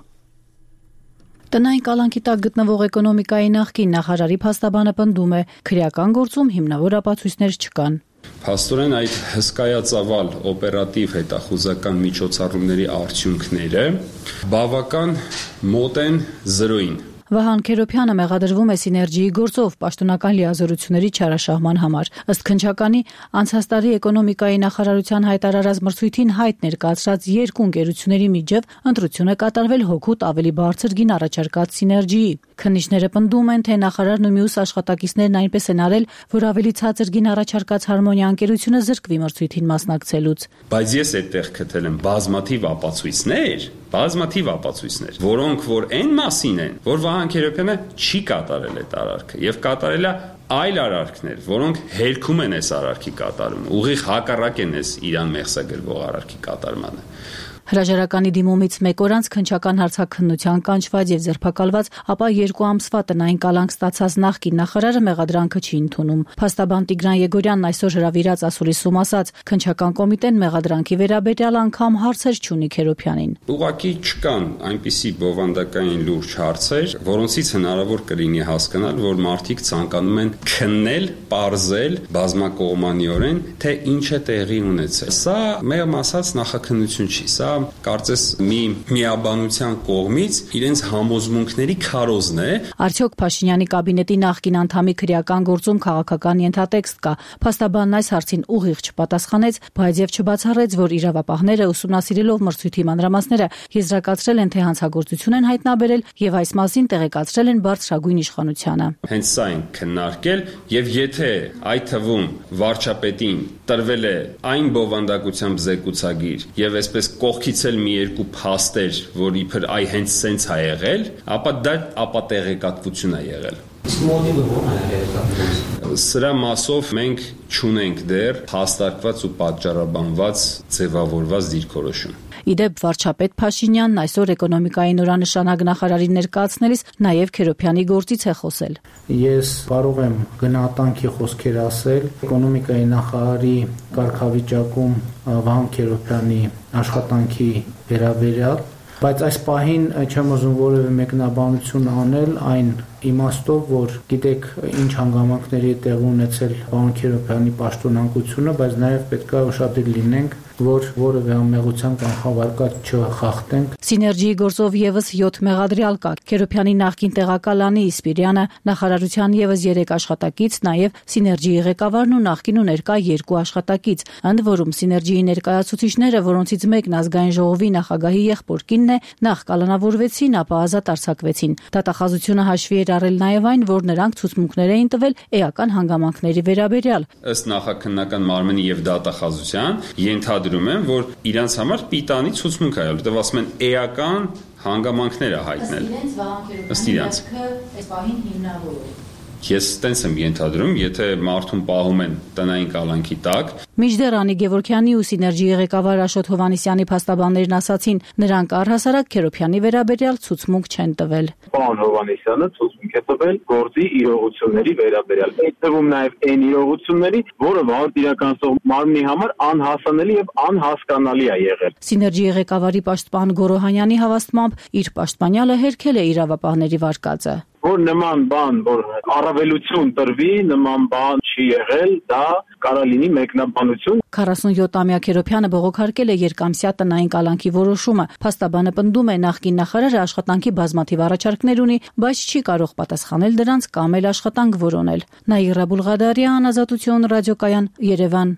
Տնային կալանքի տակ գտնվող էկոնոմիկայի նախկին նախարարի փաստաբանը պնդում է, քրեական գործում հիմնավոր ապացույցներ չկան։ Փաստորեն այդ հսկայածավալ օպերատիվ հետախուզական միջոցառումների արդյունքները բավական մոտ են զրոյին։ Վահան Քերոփյանը մեղադրվում է սիներգիի գործով պաշտոնական լիազորությունների չարաշահման համար։ Ըստ քննչականի, անցած տարի էկոնոմիկայի նախարարության հայտարարած մրցույթին հայտ ներկայացրած երկու ընկերությունների միջև ընտրություն է կատարվել հօգուտ ավելի բարձր գին առաջարկած սիներգիի։ Քննիչները պնդում են, թե նախարարն ու մյուս աշխատակիցներն այնպես են արել, որ ավելի ցածր գին առաջարկած Հարմոնիա ընկերությունը զրկվի մրցույթին մասնակցելուց։ Բայց ես այդտեղ գտել եմ բազմաթիվ ապացույցներ, բազմաթիվ ապացույցներ, որոնք որ այն մասին են, որ Վահան Քերոփյանը չի կատարել այդ արարքը եւ կատարել է այլ արարքներ, որոնք հերքում են այս արարքի կատարումը, ուղիղ հակառակ են այս իրան մեղսագրվող արարքի կատարմանը։ Հրաժարականի դիմումից մեկ օր անց քննչական հարցաքննության կանչված եւ ձերբակալված, ապա երկու ամսվա տնային կալանք ստացած նախկին նախարարը մեղադրանքը չի ընդունում։ Փաստաբան Տիգրան Եգորյանն այսօր հրավիրած ասուլիսում ասաց, քննչական կոմիտեն մեղադրանքի վերաբերյալ անգամ հարցեր չունի Քերոփյանին։ Ուղղակի չկան այնպիսի բովանդակային լուրջ հարցեր, որոնցից հնարավոր կլինի հասկանալ, որ մարդիկ ցանկանում են քննել, պարզել բազմակողմանիորեն, թե ինչ է տեղի ունեցել։ Սա մեղմ ասած նախաքննություն չի, սա կարծես մի միաբանության կողմից իրենց համոզմունքների քարոզն է։ Արդյոք Փաշինյանի կաբինետի նախկին անդամի քրեական գործում քաղաքական ենթատեքստ կա։ Փաստաբանն այս հարցին ուղիղ չպատասխանեց, բայց եւ չբացառեց, որ իրավապահները ուսումնասիրելով մրցույթի մանրամասները եզրակացրել են, թե հանցագործություն են հայտնաբերել եւ այս մասին տեղեկացրել են բարձրագույն իշխանությանը։ Հենց սա են քննարկել եւ եթե այդ թվում վարչապետին տրվել է այն բովանդակությամբ զեկուցագիր եւ այսպես կողքից էլ մի երկու փաստեր, որ իբր այ հենց սենց է եղել, ապա դա ապատեղեկատվություն է եղել։ Իսկ մոտիվը ո՞րն է տեղեկատվությունը։ Սրա մասով մենք չունենք դեռ հաստատված ու պատճառաբանված ձևավորված դիրքորոշում։ Իդեպ վարչապետ Փաշինյանն այսօր էկոնոմիկայի նորանշանակ նախարարին ներկայացնելիս նաև Քերոփյանի գործից է խոսել։ Ես կարող եմ գնահատանքի խոսքեր ասել էկոնոմիկայի նախարարի կարգավիճակում Վահան Քերոփյանի աշխատանքի վերաբերյալ, բայց այս պահին չեմ ուզում որևէ մեկնաբանություն անել այն իմաստով, որ գիտեք ինչ հանգամանքների է տեղի ունեցել Վահան Քերոփյանի պաշտոնանկությունը, բայց նաև պետք է ուշադիր լինենք, որ որևէ անմեղության կամ խավարկած չխախտենք։ Սիներգիի գործով եւս յոթ մեղադրյալ կա։ Քերոփյանի նախկին տեղակալ Անի Իսպիրյանը, նախարարության եւս երեք աշխատակից, նաև Սիներգիի ղեկավարն ու նախկին ու ներկա երկու աշխատակից։ Ընդ որում Սիներգիի ներկայացուցիչները, որոնցից մեկն ազգային ժողովի նախագահի եղբորկինն է, նախ կալանավորվեցին, ապա ազատ արձակվեցին։ Դատախազությունը հաշվի էր առել նաև այն, որ նրանք ցուցմունքներ էին տվել էական հանգամանքների վերաբերյալ։ Ըստ նախաքննական մարմնի եւ դատախազության ենթադրում եմ, որ իրանց համար պիտանի ցուցմունք է, որտեղ ասում են էական հանգամանքներ է հայտնել։ Ըստ իրանց այս պահին հիմնավոր է։ Ես տենց եմ ենթադրում, եթե մարդուն պահում են տնային կալանքի տակ։ Մինչդեռ Անի Գևորգյանի ու Սիներգիի ղեկավար Աշոտ Հովհաննիսյանի փաստաբաններն ասացին, նրանք առհասարակ Քերոփյանի վերաբերյալ ցուցմունք չեն տվել։ Պարոն Հովհաննիսյանը ցուցմունք է տվել գործի իրողությունների վերաբերյալ։ Հետևում նաև այն իրողությունների, որը վարդ իրականացող մարմնի համար անհասանելի եւ անհասկանալի է եղել։ Սիներգիի ղեկավարի պաշտպան Գորոհանյանի հավաստմամբ իր պաշտպանյալը հերքել է իրավապահների վարկածը։ Որ նման բան, որ առավելություն տրվի, նման բան չի եղել, դա կարա լինի մեկնաբանություն։ քառասունյոթ-ամյա Քերոփյանը բողոքարկել է երկամսյա տնային կալանքի որոշումը։ Փաստաբանը պնդում է նախկին նախարարը աշխատանքի բազմաթիվ առաջարկներ ունի, բայց չի կարող պատասխանել դրանց կամ էլ աշխատանք որոնել։ Նաիրա Բուլղադարյան, Ազատություն ռադիոկայան, Երևան։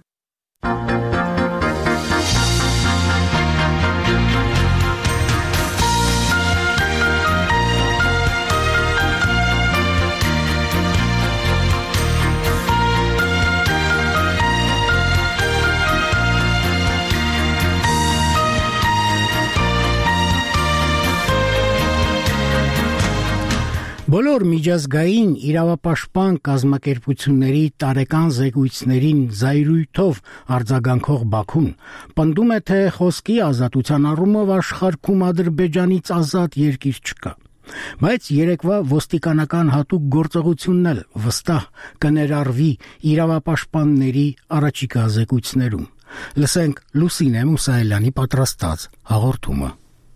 Բոլոր Բոլոր միջազգային իրավապաշտպան կազմակերպությունների տարեկան զեկույցներին զայրույթով արձագանքող Բաքուն պնդում է, թե խոսքի ազատության առումով աշխարհում Ադրբեջանից ազատ երկիր չկա։ Բայց երեկվա ոստիկանական հատուկ գործողությունն էլ վստահ կներառվի իրավապաշտպանների առաջիկա զեկույցներում։ Լսենք Լուսինե Մուսայելյանի պատրաստած հաղորդումը։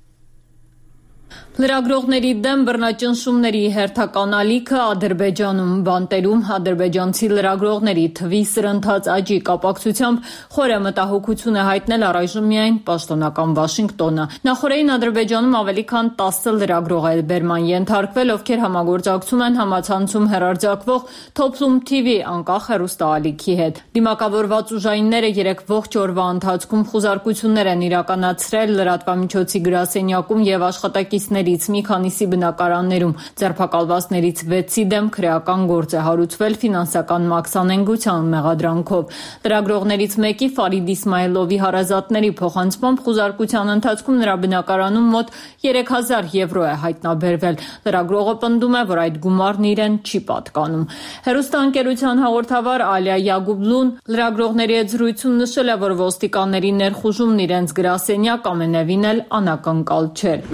Լրագրողների դեմ բռնաճնշումների հերթական ալիքը Ադրբեջանում բանտերում ադրբեջանցի լրագրողների թվի սրընթաց աճի կապակցությամբ խորը մտահոգություն է հայտնել առայժմ միայն պաշտոնական Վաշինգտոնը։ Նախորդին Ադրբեջանում ավելի քան տասը լրագրող է բերման ենթարկվել, ովքեր համագործակցում են համացանցում հեռարձակվող Toplum T V անկախ հեռուստաալիքի հետ։ Դիմակավորված ուժայինները երեք ողջ օրվա ընթացքում խուզարկություններ են իրականացրել լրատվամիջոցի գրասենյակում եւ աշխատակիցների մի քանիսի բնակարաններում, ձերբակալվածներից վեցի դեմ քրեական գործ է հարուցվել ֆինանսական մաքսանենգության մեղադրանքով։ Լրագրողներից մեկի Ֆարիդ Իսմայելովի հարազատների փոխանցմամբ խուզարկության ընթացքում նրա բնակարանում մոտ երեք հազար եվրո է հայտնաբերվել։ Լրագրողը պնդում է, որ այդ գումարն իրեն չի պատկանում։ Հեռուստաընկերության հաղորդավար Ալիա Յագուբլուն լրագրողների հետ զրույցում նշել է, որ ոստիկանների ներխուժումն իրենց գրասենյակ ամենևին էլ անակնկալ չէր։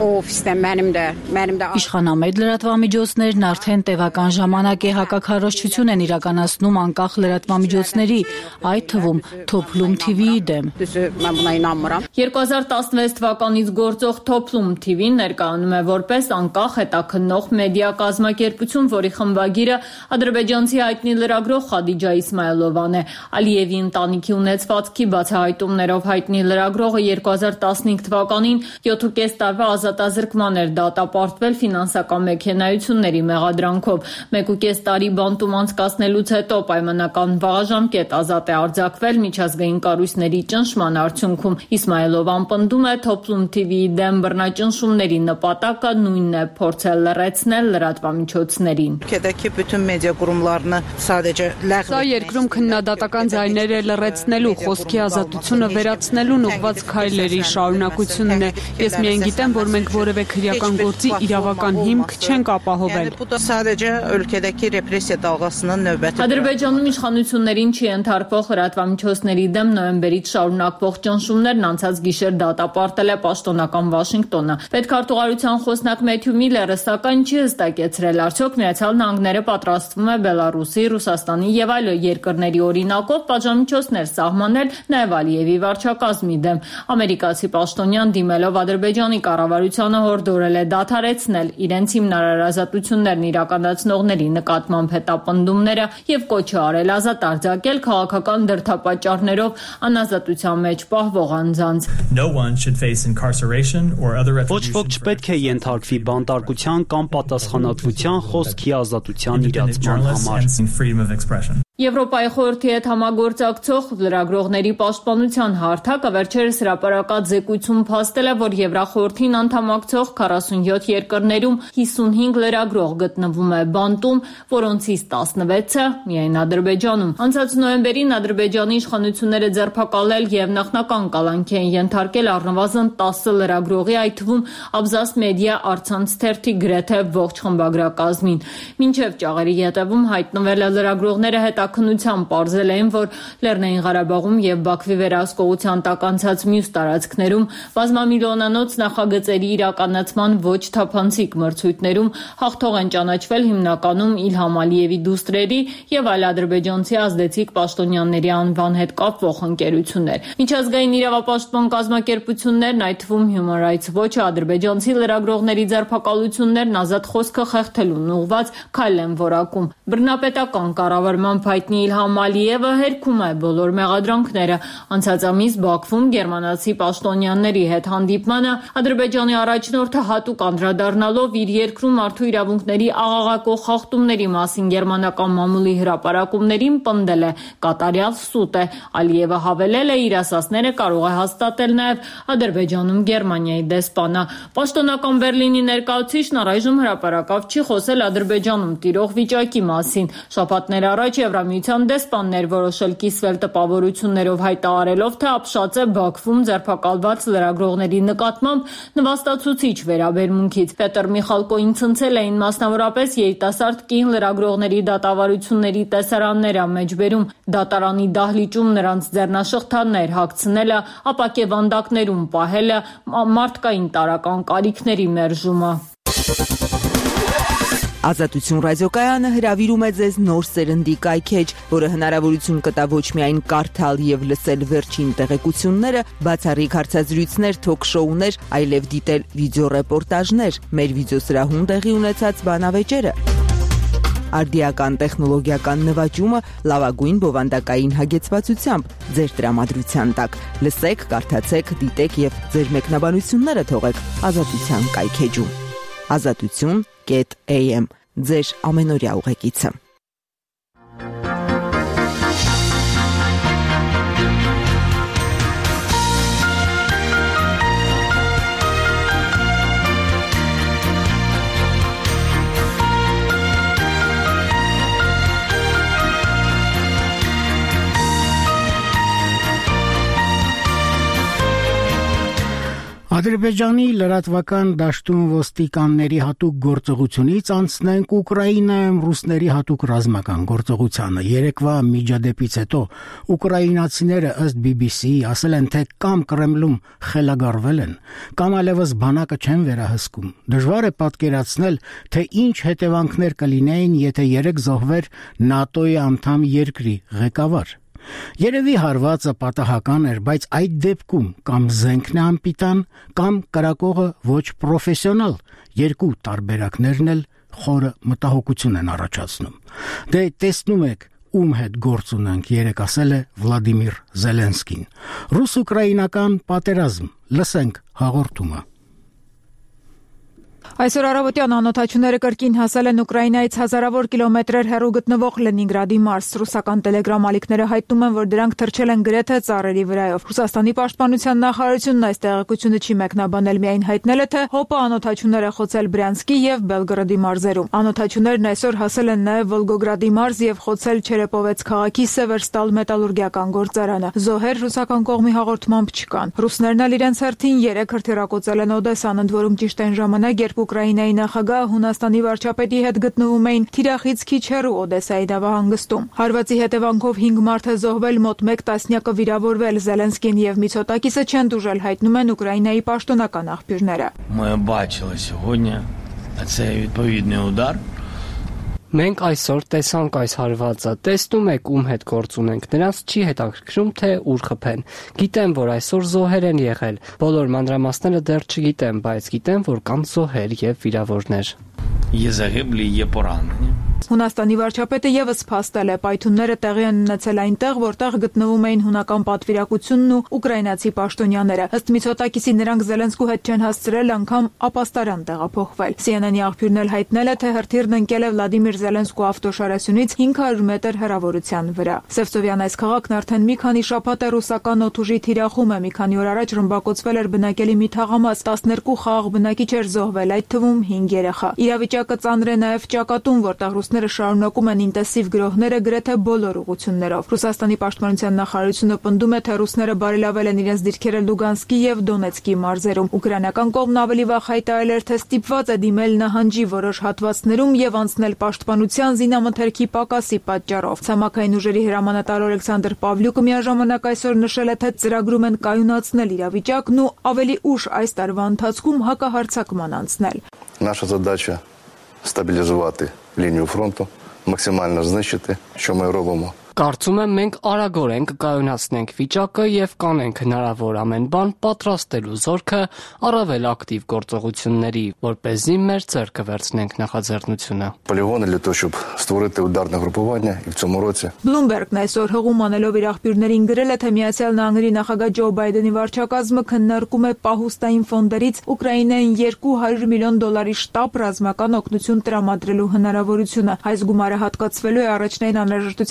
Իշխանամետ լրատվամիջոցներն արդեն տևական ժամանակ է հակաքարոզչություն են իրականացնում անկախ լրատվամիջոցների, այդ թվում Toplum T V-ի դեմ։ երկու հազար տասնվեց թվականից գործող Toplum T V-ն ներկայանում է որպես անկախ հետաքննող մեդիա կազմակերպություն, որի խմբագիրը ադրբեջանցի հայտնի լրագրող Խադիջա Իսմայելովան է։ Ալիևի ընտանիքի ունեցվածքի բացահայտումներով հայտնի լրագրողը երկու հազար տասնհինգ թվականին յոթ տարվա ազատազրկման էր դատապարտվել ֆինանսական մեքենայությունների մեղադրանքով։ Մեկ ու կես տարի բանտում անցկացնելուց հետո պայմանական վաղաժամկետ ազատ է արձակվել միջազգային կառույցների ճնշման արդյունքում։ Իսմայելովան պնդում է Toplum T V-ի դեմ բռնաճնշումների նպատակը նույնն է՝ փորձել լռեցնել լրատվամիջոցներին։ Սա երկրում քննադատական ձայները լռեցնելու, խոսքի ազատությունը վերացնելուն ուղղված քայլերի շարունակությունն է։ Ես միայն գիտեմ, որ մենք որևէ քրեական գործի իրավական հիմք չենք ապահովել։ Ադրբեջանում իշխանություններին չի ենթարկվող լրատվամիջոցների դեմ նոյեմբերից շարունակվող ճնշումներն անցած գիշեր դատապարտել է պաշտոնական Վաշինգտոնը։ Պետքարտուղարության խոսնակ Մեթյու Միլլերը սակայն չի հստակեցրել, արդյոք Միացյալ Նահանգները պատրաստվում է Բելարուսի, Ռուսաստանի եւ այլ երկրների օրինակով պատժամիջոցներ սահմանել նաեւ Ալիևի վարչակազմի դեմ։ Ամերիկացի պաշտոնյան դիմելով Ադրբեջանի կառավարությանը հորդորել է դադարեցնել իրենց հիմնարար ազատություններն իրականացնողների նկատմամբ հետապնդումները եւ կոչ է արել ազատ արձակել քաղաքական դրդապատճառներով անազատության մեջ պահվող անձանց։ Ոչ ոք չպետք է ենթարկվի բանտարկության կամ պատասխանատվության խոսքի ազատության իրացման համար։ Եվրոպայի խորհրդի հետ համագործակցող լրագրողների պաշտպանության հարթակը վերջերս հրապարակած զեկույցում փաստել է, որ Եվրախորհրդին անդամակցող քառասունյոթ երկրներում հիսունհինգ լրագրող գտնվում է բանտում, որոնցից տասնվեցը միայն Ադրբեջանում։ Անցած նոյեմբերին Ադրբեջանի իշխանությունները ձերբակալել եւ նախնական կալանքի են ենթարկել առնվազն տասը լրագրողի, այդ թվում Abzas Media առցանց թերթի գրեթե ողջ խմբագրակազմին։ Մինչև ճաղերի ետևում հայտնվել է լրագրողները հետաքննությամբ պարզել էին, որ Լեռնային Ղարաբաղում եւ Բաքվի վերահսկողության տակ անցած մյուս տարածքներում բազմամիլիոնանոց նախագծերի իրականացման ոչ թափանցիկ մրցույթներում հաղթող են ճանաչվել հիմնականում Իլհամ Ալիևի դուստրերի եւ այլ ադրբեջանցի ազդեցիկ պաշտոնյաների անվան հետ կապվող ընկերություններ։ Միջազգային իրավապաշտպան կազմակերպություններն, այդ թվում Human Rights Watch-ը, ադրբեջանցի լրագրողների ձերբակալություններն ազատ խոսքը խեղդելուն ուղղված քայլ են որակում։ Բռնապետական կառավարման հայտնի Իլհամ Ալիևը հերքում է բոլոր մեղադրանքները։ Անցած ամիս Բաքվում գերմանացի պաշտոնյաների հետ հանդիպմանը Ադրբեջանի առաջնորդը հատուկ անդրադառնալով իր երկրում մարդու իրավունքների աղաղակող խախտումների մասին գերմանական մամուլի հրապարակումներին պնդել է կատարյալ սուտ է։ Ալիևը հավելել է, իր ասածները կարող է հաստատել նաև Ադրբեջանում Գերմանիայի դեսպանը։ Պաշտոնական Բերլինի ներկայացուցիչն առայժմ հրապարակավ չի խոսել Ադրբեջանում տիրող վիճակի մասին։ Շաբաթներ առաջ Եվրամիության դեսպանն էր որոշել կիսվել տպավորություններով, հայտարարելով, թե ապշած է Բաքվում ձերբակալված լրագրողների նկատմամբ նվաստացուցիչ վերաբերմունքից։ Պետր Միխալկոին ցնցել էին մասնավորապես երիտասարդ կին լրագրողների դատավարությունների տեսարանները մեջբերում, դատարանի դահլիճում նրանց ձեռնաշղթաներ հագցնելը, ապակեվանդակներում պահելը, մարդկային տարրական կարիքների մերժումը։ Ազատություն ռադիոկայանը հրավիրում է ձեզ նոր սերնդի կայքեջ, որը հնարավորություն կտա ոչ միայն կարդալ եւ լսել վերջին տեղեկությունները, բացառիկ հարցազրույցներ, թոք-շոուներ, այլև դիտել վիդեոռեպորտաժներ, մեր վիդեոսրահում տեղի ունեցած բանավեճերը։ Արդիական տեխնոլոգիական նվաճումը լավագույն բովանդակային հագեցվածությամբ ձեր տրամադրության տակ։ Լսեք, կարդացեք, դիտեք եւ ձեր մեկնաբանությունները թողեք Ազատության կայքեջում։ Ազատություն կետ էյ էմ ձեր ամենօրյա ուղեկիցը։ Ադրբեջանի լրատվական դաշտում ոստիկանների հատուկ գործողությունից անցնենք Ուկրաինայում ռուսների հատուկ ռազմական գործողությանը։ Երեկվա միջադեպից հետո ուկրաինացիները ըստ բի բի սի ասել են, թե կամ Կրեմլում խելագարվել են, կամ այլևս բանակը չեն վերահսկում։ Դժվար է պատկերացնել, թե ինչ հետևանքներ կլինեին, եթե երեք զոհվեր ՆԱՏՕ-ի անդամ երկրի ղեկավար։ Երևի հարվածը պատահական էր, բայց այդ դեպքում կամ զենքն է անպիտան, կամ կրակողը ոչ պրոֆեսիոնալ, երկու տարբերակներն էլ խորը մտահոգություն են առաջացնում։ Դե տեսնում եք, ում հետ գործ ունենք, երեք ասել է Վլադիմիր Զելենսկին։ Ռուս-ուկրաինական պատերազմ, լսենք հաղորդումը։ Այսօր առավոտյան անօթաչուները կրկին հասել են Ուկրաինայից հազարավոր կիլոմետրեր հեռու գտնվող Լենինգրադի մարզ։ Ռուսական տելեգրամ ալիքները հայտնում են, որ դրանք թռչել են գրեթե ծառերի վրայով։ Ռուսաստանի պաշտպանության նախարարությունն այս տեղեկությունը չի մեկնաբանել, միայն հայտնել է, թե ՀՕՊ-ը անօթաչուներ է խոցել Բրյանսկի եւ Բելգորոդի մարզերում։ Անօթաչուներն այսօր հասել են նաեւ Վոլգոգրադի մարզ եւ խոցել Չերեպովեց քաղաքի Սևերստալ մետալուրգիական գործարանը։ Զոհեր ռուսական կողմի հաղորդմամբ չկան։ Ռուսներն էլ իրենց հերթին երեք հրթիռակոծել են Օդեսան, ընդ որում ճիշտ այն ժամանակ, երբ Ուկրաինայի նախագահը Հունաստանի վարչապետի հետ գտնվում էին թիրախից քիչ հեռու Օդեսայի նավահանգստում։ Հարվածի հետևանքով հինգ մարդ է զոհվել, մոտ մեկ տասնյակը վիրավորվել։ Զելենսկին եւ Միցոտակիսը չեն դուժել, հայտնում են Ուկրաինայի պաշտոնական աղբյուրները։ Ми бачили сьогодні цей відповідний удар. Մենք այսօր տեսանք այս հարվածը, տեսնում եք ում հետ գործ ունենք, նրանց չի հետաքրքրում, թե ուր խփեն։ Գիտեմ, որ այսօր զոհեր են եղել, բոլոր մանրամասները դեռ չգիտեմ, բայց գիտեմ, որ կան զոհեր եւ վիրավորներ։ Є загиблі, є поранені. Հունաստանի վարչապետը եւս փաստել է, պայթունները տեղի են ունեցել այնտեղ, որտեղ գտնվում էին հունական պատվիրակությունն ու ուկրաինացի պաշտոնյաները։ Ըստ Միցոտակիսի նրանք Զելենսկու հետ չեն հասցրել անգամ ապաստարան տեղափոխվել։ Սի Էն Էն-ի աղբյուրն էլ հայտնել է, թե հրթիռն ընկել է Վլադիմիր Զելենսկու ավտոշարասյունից հինգ հարյուր մետր հեռավորության վրա։ Սևծովյան այս քաղաքն արդեն մի քանի շաբաթ է ռուսական օդուժի թիրախում է։ Մի քանի օր առաջ ռմբակոծվել էր բնակելի մի թաղամաս, տասներկու խաղաղ բնակիչ էր զոհվել, այդ թվում հինգ երեխա։ Իրավիճակը ծանր է նաև ճակատում, որտեղ ռուսները շարունակում են ինտենսիվ գրոհները գրեթե բոլոր ուղություններով։ Ռուսաստանի պաշտպանության նախարարությունը պնդում է, թե ռուսները բարելավել են իրենց դիրքերը Լուգանսկի եւ Դոնեցկի մարզերում։ Ուկրաինական կողմն ավելի վաղ հայտարարել էր, թե ստիպված է դիմել նահանջի որոշ հատվածներում եւ անցնել պաշտպանության զինամթերքի պակասի պատճառով։ Ցամաքային ուժերի հրամանատար Ալեքսանդր Պավլյուկը միաժամանակ այսօր նշել է, թե ծրագրում են կայունացնել իրավիճակն ու ավելի ուշ այս տարվա ընթացքում հակահարձակման անցնել։ Наша задача стабілізувати лінію фронту, максимально знищити, що ми робимо. Կարծում եմ մենք արագորեն կկայունացնենք վիճակը եւ կանենք հնարավոր ամեն բան պատրաստելու զորքը առավել ակտիվ գործողությունների, որպեսզի մեր ձեռքը վերցնենք նախաձեռնությունը։ Полігони для того, щоб створити ударне групування і в цьому році. Bloomberg-ն այսօր հղում անելով իր աղբյուրներին գրել է, թե Միացյալ Նահանգների նախագահ Ջո Բայդենի վարչակազմը քննարկում է պահուստային ֆոնդերից Ուկրաինային երկու հարյուր միլիոն դոլարի շտապ ռազմական օգնություն տրամադրելու հնարավորությունը։ Այս գումարը հատկացվելու է առաջնային անհրաժեշտության սպառած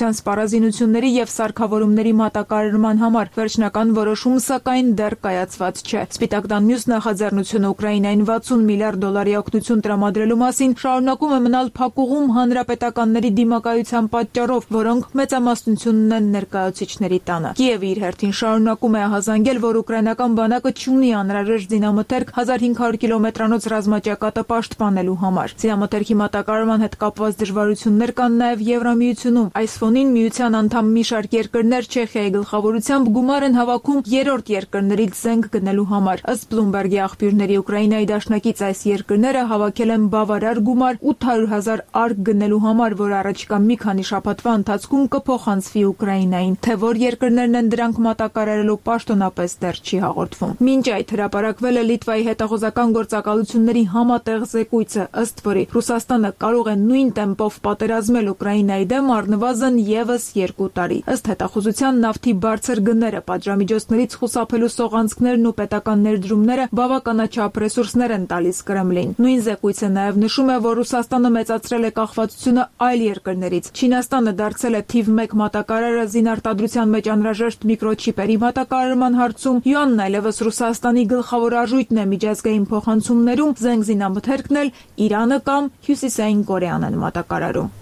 նախագծազինությունների եւ սարքավորումների մատակարարման համար։ Վերջնական որոշում սակայն դեռ կայացված չէ։ Սպիտակ տան մյուս նախաձեռնությունը Ուկրաինային վաթսուն միլիարդ դոլարի օգնություն տրամադրելու մասին շարունակում է մնալ փակուղում հանրապետականների դիմակայության պատճառով, որոնք մեծամասնություն ունեն ներկայացուցիչների տանը։ Կիևը իր հերթին շարունակում է ահազանգել, որ ուկրաինական բանակը չունի անհրաժեշտ զինամթերք հազար հինգ հարյուր կիլոմետրանոց ռազմաճակատը պաշտպանելու համար։ Զինամթերքի մատակարարման հետ կապված դժվարություններ կան նաև Եվրամիությունում։ Այս ֆոնին միության անդամ մի շարք երկրներ Չեխիայի գլխավորությամբ գումար են հավաքում երրորդ երկրներից զենք գնելու համար։ Ըստ Bloomberg-ի աղբյուրների Ուկրաինայի դաշնակից այս երկրները հավաքել են բավարար գումար ութ հարյուր հազար արկ գնելու համար, որ առաջիկա մի քանի շաբաթվա ընթացքում կփոխանցվի Ուկրաինային։ Թե որ երկրներն են դրանք մատակարարելու պաշտոնապես դեռ չի հաղորդվում։ Մինչ այդ հրապարակվել է Լիտվայի հետախուզական գործակալությունների համատեղ զեկույցը, ըստ որի Ռուսաստանը կարող է նույն տեմպով պատերազմել Ուկրաինայի դեմ առնվազն եւս երկու տարի։ Ըստ հետախուզության նավթի բարձր գները, պատժամիջոցներից խուսափելու սողանցքներն ու պետական ներդրումները բավականաչափ ռեսուրսներ են տալիս Կրեմլին։ Նույն զեկույցը նաև նշում է, որ Ռուսաստանը մեծացրել է կախվածությունը այլ երկրներից։ Չինաստանը դարձել է թիվ մեկ մատակարարը զինարտադրության մեջ անհրաժեշտ միկրոչիպերի մատակարարման հարցում, Յուանն այլևս Ռուսաստանի գլխավոր արժույթն է միջազգային փոխանցումներում, զենք զինամթերքն էլ Իրանը կամ Հյուսիսային Կորեան են մատակարարում։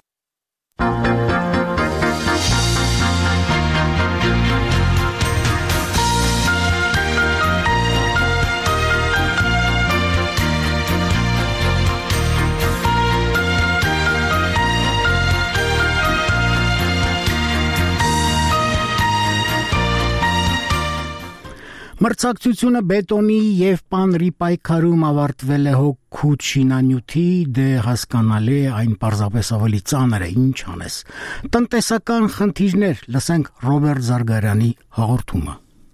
Մրցակցությունը բետոնի եւ պանրի պայքարում ավարտվել է հոգուց շինանյութի, դե հասկանալի է, այն պարզապես ավելի ծանր է, ինչ անես։ Տնտեսական խնդիրներ, լսենք Ռոբերտ Զարգարյանի հաղորդումը։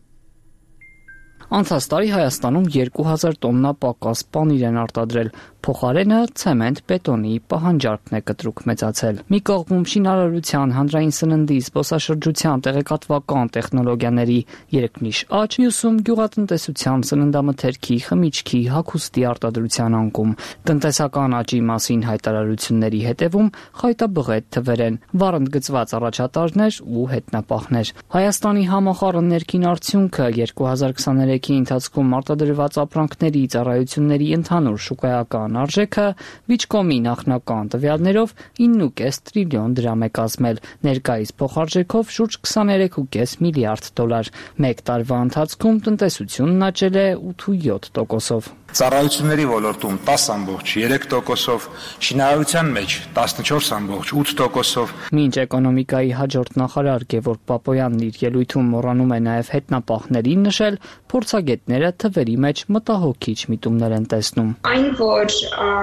Անցած տարի Հայաստանում երկու հազար տոննա պակաս պանիր են արտադրել, փոխարենը ցեմենտ, բետոնի պահանջարկն է կտրուկ մեծացել։ Մի կողմում շինարարության, հանրային սննդի, զբոսաշրջության, տեղեկատվական տեխնոլոգիաների երկնիշ աճ, մյուսում գյուղատնտեսության, սննդամթերքի, խմիչքի, հագուստի արտադրության անկում։ Տնտեսական աճի մասին հայտարարությունների հետևում խայտաբղետ թվեր են, վառընդգծված առաջատարներ ու հետնապահներ։ Հայաստանի համախառն ներքին արդյունքը երկու հազար քսաներեքի ընթացքում արտադրված ապրանքների, ծառայությունների ընդհանուր շուկայական արժեքը Վիճկոմի նախնական տվյալներով ինը կես տրիլիոն դրամ է կազմել, ներկայիս փոխարժեքով շուրջ քսաներեք կես միլիարդ դոլար։ Մեկ տարվա ընթացքում տնտեսությունն աճել է ութ ու յոթ տոկոսով։ Ծառայությունների ոլորտում տաս ամբողջ երեք տոկոսով, շինարարության մեջ տասնչորս ամբողջ ութ տոկոսով։ Մինչ էկոնոմիկայի հաջորդ նախարար Գևորգ Պապոյանն իր ելույթում մոռանում է նաև հետնապահներին նշել, փորձագետները թվերի մեջ մտահոգիչ միտումներ են տեսնում։ Այն, որ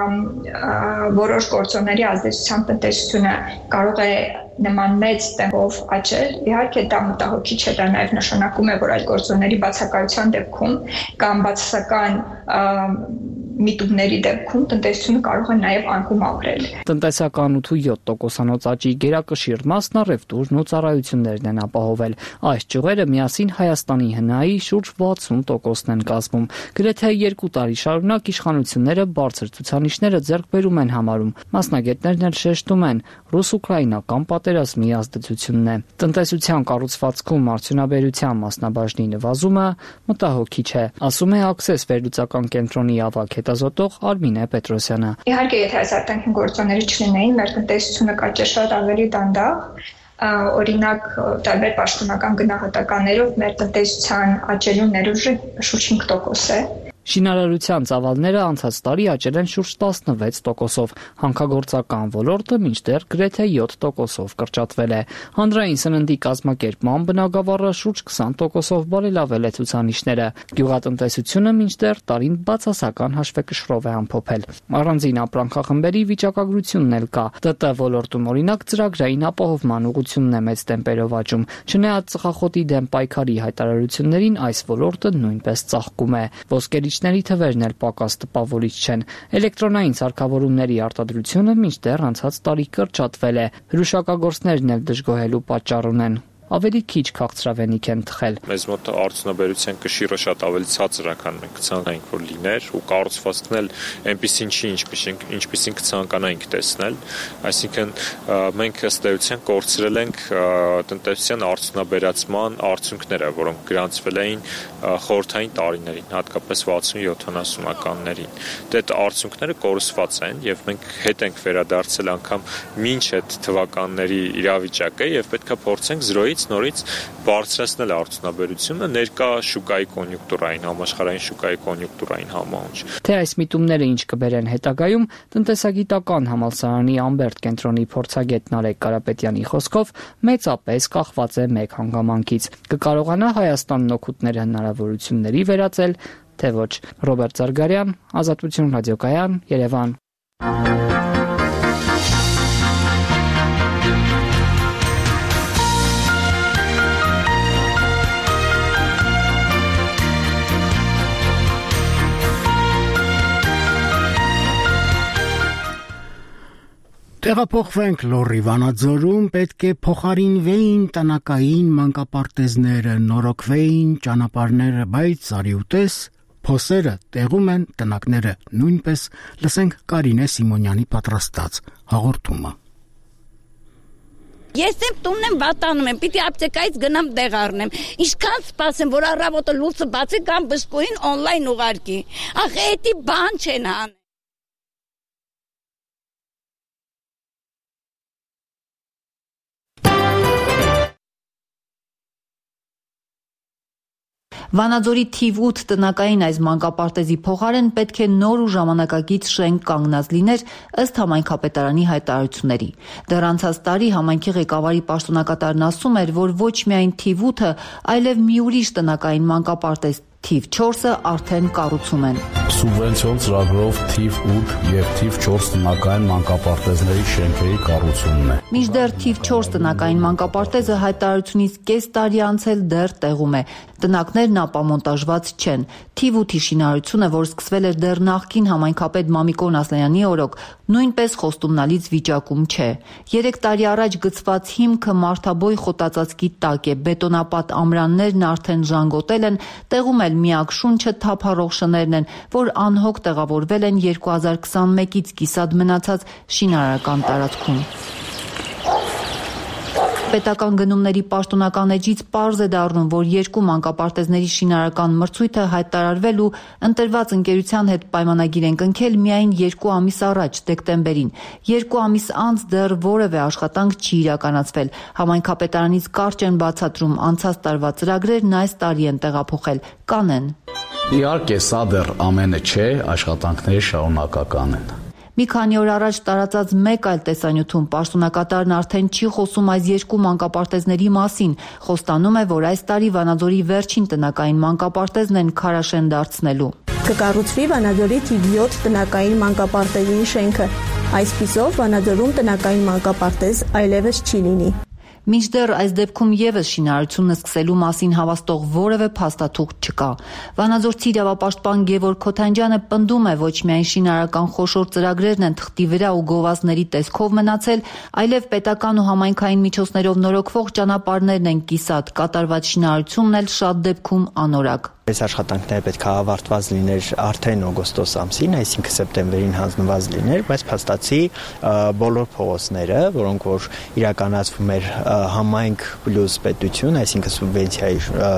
որոշ գործոնների ազդեցությամբ տնտեսությունը կարող է նման մեծ տեմպով աճել, իհարկե դա մտահոգիչ է, դա նաև նշանակում է, որ այդ գործոնների բացակայության դեպքում կամ բացասական միտումների դեպքում տնտեսությունը կարող է նաև անկում ապրել։ Տնտեսական ութ ու յոթ տոկոսանոց աճի գերակշիռ մասն առևտուրն ու ծառայություններն են ապահովել։ Այս ճյուղերը միասին Հայաստանի հնայի շուրջ վաթսուն տոկոսն են կազմում։ Գրեթե երկու տարի շարունակ իշխանությունները բարձր ցուցանիշները ձեռք բերում են համարում։ Մասնագետներն էլ շեշտում են, ռուս-ուկրաինական պատերազմի ազդեցությունն է։ Տնտեսության կառուցվածքում արդյունաբերության մասնաբաժնի նվազումը մտահոգիչ է, ասում է Access վերլուծական կենտրոնի ավագ հետազոտող Արմինե Պետրոսյանը։ Իհարկե, եթե այս արտաքին գործոնները չլինեին, մեր տնտեսությունը կաճեր շատ ավելի դանդաղ։ Օրինակ, տարբեր պաշտոնական գնահատականներով մեր տնտեսության աճելու ներուժը շուրջ հինգ տոկոս է։ Շինարարության ծավալները անցած տարի աճել են շուրջ տասնվեց տոկոսով, հանքագործական ոլորտը մինչդեռ գրեթե յոթ տոկոսով կրճատվել է։ Հանրային սննդի կազմակերպման բնագավառը շուրջ քսան տոկոսով բարելավել է ցուցանիշները։ Գյուղատնտեսությունը մինչդեռ տարին բացասական հաշվեկշռով է ամփոփել։ Առանձին ապրանքախմբերի վիճակագրությունն էլ կա։ ՏՏ ոլորտում օրինակ ծրագրային ապահովման ուղղությունն է մեծ տեմպերով աճում։ Չնայած ծխախոտի դեմ պայքարի հայտարարություններին, այս ոլորտը նույնպես ծաղկում է։ Ոսկերի ների թվերն էլ պակաս տպավորիչ չեն։ Էլեկտրոնային սարքավորումների արտադրությունը մինչդեռ անցած տարի կրճատվել է։ Հրուշակագործներն էլ դժգոհելու պատճառ ունեն։ ավելի քիչ քաղցրավենիք են թխել։ Մեզ մոտ արդյունաբերության կշիռը շատ ավելի ցածր է, քան մենք ցանկանայինք որ լիներ, ու կառուցվածքն էլ այնպեսին չի, ինչպեսին ինչպեսին կցանկանայինք տեսնել, այսինքն մենք ըստ էության կորցրել ենք տնտեսության արդյունաբերացման արդյունքները, որոնք գրանցվել էին խորհրդային տարիներին, հատկապես վաթսուն յոթանասունականներին։ Դե այդ արդյունքները կորսված են եւ մենք հետ ենք վերադարձել անգամ մինչ այդ թվականների իրավիճակը եւ պետքա փորձենք զրոյից նորից բարձրացնել արդյունաբերությունը ներկա շուկայի կոնյունկտուրային, համաշխարհային շուկայի կոնյունկտուրային համահունչ։ Թե այս միտումները ինչ կբերեն հետագայում, տնտեսագիտական համալսարանի Ամբերտ կենտրոնի փորձագետ Նարեկ Կարապետյանի խոսքով մեծապես կախված է մեկ հանգամանքից։ Կկարողանա Հայաստանն օգուտներ հնարավորությունների վերածել, թե ոչ։ Ռոբերտ Զարգարյան, Ազատություն ռադիոկայան, Երևան։ Տեղափոխվենք Լոռի Վանաձորում, պետք է փոխարինվեին տնակային մանկապարտեզները, նորոգվեին ճանապարհները, բայց արիուտես փոսերը տեղում են, տնակները նույնպես։ Լսենք Կարինե Սիմոնյանի պատրաստած հաղորդումը։ Ես եմ տունն եմ վատանում եմ, պիտի ապտեկայից գնամ տեղ առնեմ։ Ինչքան սպասեմ, որ առավոտը լույսը բացի կամ բժշկուհին օնլայն ուղարկի։ Ախ, էդի բան չեն ան։ Վանաձորի թիվ ութ տնակային այս մանկապարտեզի փոխարեն պետք է նոր ու ժամանակակից շենք կանգնած լիներ ըստ համայնքապետարանի հայտարարությունների։ Դեռ անցած տարի համայնքի ղեկավարի պաշտոնակատարն ասում էր, որ ոչ միայն թիվ ութը, այլև մի ուրիշ տնակային մանկապարտեզ թիվ չորսը արդեն կառուցում են։ Սուբվենցիոն ծրագրով թիվ ութ եւ թիվ չորս տնակային մանկապարտեզների շենքերի կառուցումն է։ Մինչդեռ թիվ չորս տնակային մանկապարտեզը հայտարարությունից կես տարի անցել դեռ տեղում է։ Տնակներն ապամոնտաժված չեն։ Թիվ ութի շինարարությունը, որ սկսվել էր դեռ նախկին համայնքապետ Մամիկոն Ասլանյանի օրոք, նույնպես խոստումնալից վիճակում չէ։ Երեք տարի առաջ գծված հիմքը մարդաբոյ խոտածածկի տակ է, բետոնապատ ամրաններն արդեն ժանգոտել են, տեղում էլ միակ շունչը թափառող շներն են, որ անհոգ տեղավորվել են երկու հազար քսանմեկից կիսատ մնացած շինարարական տարածքում։ Պետական գնումների պաշտոնական էջից պարզ է դառնում, որ երկու մանկապարտեզների շինարարական մրցույթը հայտարարվել ու ընտրված ընկերության հետ պայմանագիր են կնքել միայն երկու ամիս առաջ, դեկտեմբերին։ Երկու ամիս անց դեռ որևէ աշխատանք չի իրականացվել։ Համայնքապետարանից կարճ են բացատրում անցած տարվա ծրագրերն այս տարի են տեղափոխել, կանեն։ Իհարկե, սա դեռ ամենը չէ, աշխատանքները շարունակական են։ Մի քանի օր առաջ տարածած մեկ այլ տեսանյութում պաշտոնակատարն արդեն չի խոսում այս երկու մանկապարտեզների մասին, խոստանում է, որ այս տարի Վանաձորի վերջին տնակային մանկապարտեզն են քարաշեն դարձնելու։ Կկառուցվի Վանաձորի թիվ յոթ տնակային մանկապարտեզի շենքը։ Այսպիսով Վանաձորում տնակային մանկապարտեզ այլևս չի լինի։ Մինչդեռ այս դեպքում եւս շինարարությունը սկսելու մասին հավաստող որևէ փաստաթուղթ չկա։ Վանաձորցի իրավապաշտպան Գևորգ Քոթանջյանը պնդում է, ոչ միայն շինարարական խոշոր ծրագրերն են թղթի վրա ու գովազդների տեսքով մնացել, այլև պետական ու համայնքային միջոցներով նորոգվող ճանապարհներն են կիսատ, կատարված շինարարությունն էլ շատ դեպքում անորակ։ Այս աշխատանքները պետք է ավարտված լիներ արդեն օգոստոս ամսին, այսինքն սեպտեմբերին հանձնված լիներ, բայց փաստացի բոլոր փողոցները, որոնք որ իրականացվում էր համայնք պլյուս պետություն, այսինքն սուբվենցիայի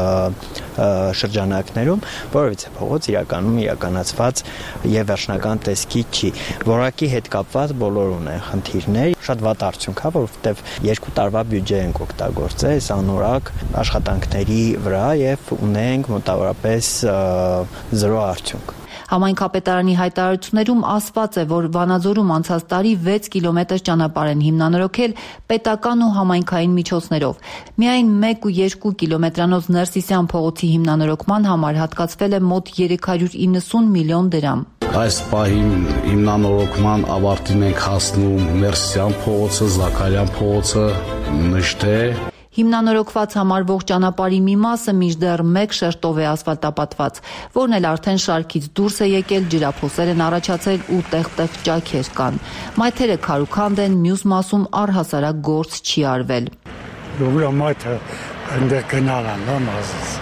շրջանակներում, որովհետեւ փողոց իրականում իրականացված եւ վերջնական տեսքի չի։ Որակի հետ կապված բոլոր ունեն խնդիրներ, շատ վատ արդյունք է, որովհետեւ երկու տարվա բյուջե ենք օգտագործել այս անորակ աշխատանքների վրա եւ ունենք մոտավորապես զրո արդյունք։ Համայնքապետարանի հայտարարություններում ասված է, որ Վանաձորում անցած տարի վեց կիլոմետր ճանապարհ են հիմնանորոգել պետական ու համայնքային միջոցներով։ Միայն մեկ ու երկու կիլոմետրանոց Ներսիսյան փողոցի հիմնանորոգման համար հատկացվել է մոտ երեք հարյուր իննսուն միլիոն դրամ։ Այս պահին հիմնանորոգման ավարտին ենք հասնում Ներսիսյան փողոցը, Զաքարյան փողոցը, Նժդե։ Հիմնանորոգված համարվող ճանապարհի մի մասը մինչդեռ մեկ շերտով է ասֆալտապատված, որն էլ արդեն շարքից դուրս է եկել, ջրափոսեր են առաջացել ու տեղ-տեղ ճաքեր կան։ Մայթերը քարուքանդ են, մյուս մասում առհասարակ գործ չի արվել։ Ուրա մայթը այնտեղ գնալան, լա մազից։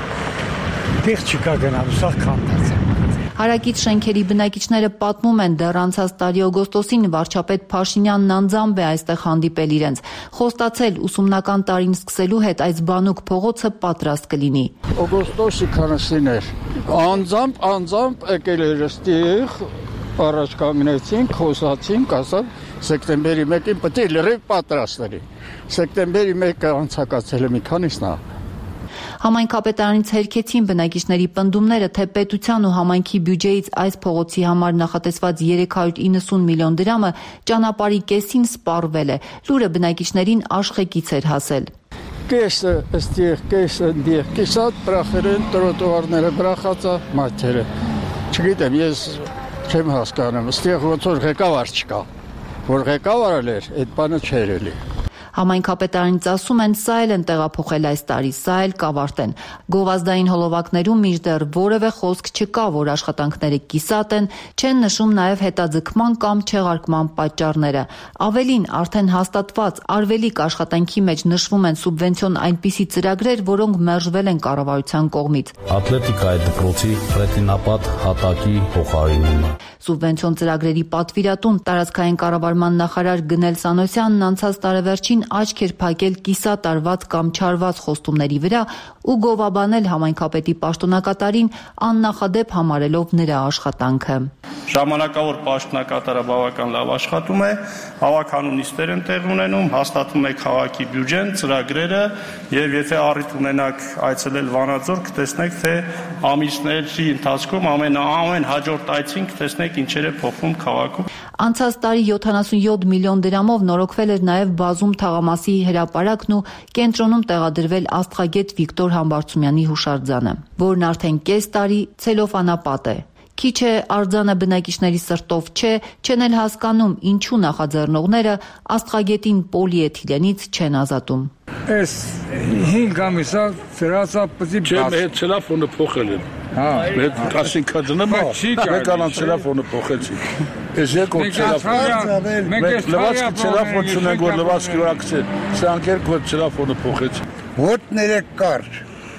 Դիղ չկա գնալ, սա քանդած է։ Հարակից շենքերի բնակիչները պատմում են, դեռ անցած տարի օգոստոսին վարչապետ Փաշինյանն անձամբ է այստեղ հանդիպել իրենց։ Խոստացել ուսումնական տարին սկսելու հետ այս բանուկ փողոցը պատրաստ կլինի։ Օգոստոսի քանսին էր։ Անձամբ, անձամբ եկել էր այստեղ, առաջ կանգնեցինք, խոսացինք, ասալ սեպտեմբերի մեկին պետք է լրիվ պատրաստ լինի։ Սեպտեմբերի մեկը անցկացել է մի քանիսն է։ Համայնքապետարանից հերքեցին բնակիչների պնդումները, թե պետության ու համայնքի բյուջեից այս փողոցի համար նախատեսված երեք հարյուր իննսուն միլիոն դրամը ճանապարհի կեսին սպառվել է։ Լուրը բնակիչներին աշխեկից էր հասել։ Կեսը այստեղ, կեսը այնտեղ, կիսատ բրախերեն տրոտուարները բրախածա մատերը։ Չգիտեմ, ես չեմ հասկանում, այստեղ ոնց որ ղեկավար չկա։ Որ ղեկավարը էր, այդ բանը չէր էլի։ Համայնքապետարանից ասում են, սա էլ են տեղափոխել այս տարի, սա էլ կավարտեն։ Գովազդային հոլովակներում մինչդեռ որևէ խոսք չկա, որ աշխատանքները կիսատ են, չեն նշում նաև հետաձգման կամ չեղարկման պատճառները։ Ավելին, արդեն հաստատված արվելիք աշխատանքի մեջ նշվում են սուբվենցիոն այնպիսի ծրագրեր, որոնք մերժվել են կառավարության կողմից։ Ատլետիկայի դպրոցի ռետինապատ հատակի փոխարինումը։ Սուբվենցիոն ծրագրերի պատվիրատուն տարածքային կառավարման նախարար Գնել Սանոսյանն անցած տարեվերջին աչք էր փակել կիսատարված կամ չարված խոստումների վրա ու գովաբանել համայնքապետի պաշտոնակատարին աննախադեպ համարելով նրա աշխատանքը։ Ժամանակավոր պաշտոնակատարը բավական լավ աշխատում է, հավաքանու նիստեր են տեղ ունենում, հաստատվում է քաղաքի բյուջեն, ծրագրերը եւ եթե առիթ ունենաք այցելել Վանաձոր, կտեսնեք, թե ամիսների ընթացքում ամեն ամեն հաջորդ այցին կտեսնեք ինչեր է փոխվում քաղաքում։ Անցած տարի յոթանասունյոթ միլիոն դրամով նորոգվել էր նաև բազում թաղամասի հրապարակն ու կենտրոնում տեղադրվել աստղագետ Վիկտոր Համբարձումյանի հուշարձանը, որն արդեն կես տարի ցելոֆանապատ է։ Քիչ է արձանը բնակիչների սրտով չէ, չեն էլ հասկանում, ինչու նախաձեռնողները աստղագետին պոլիէթիլենից չեն ազատում։ Այս հինգ ամիսա ծրածա պտի բաց։ Չէ, մեր ցելոֆոնը փոխել են։ Հա, մեր ասինքա դնեմ, մեկ անան ցելոֆոնը փոխեցի։ Ես երկու ցելոֆոն, մենք լվացքի ցելոֆոն չունենք, որ լվացքի վրա կցել։ Սրանք երկու ցելոֆոնը փոխեցի։ Ոտները կարճ։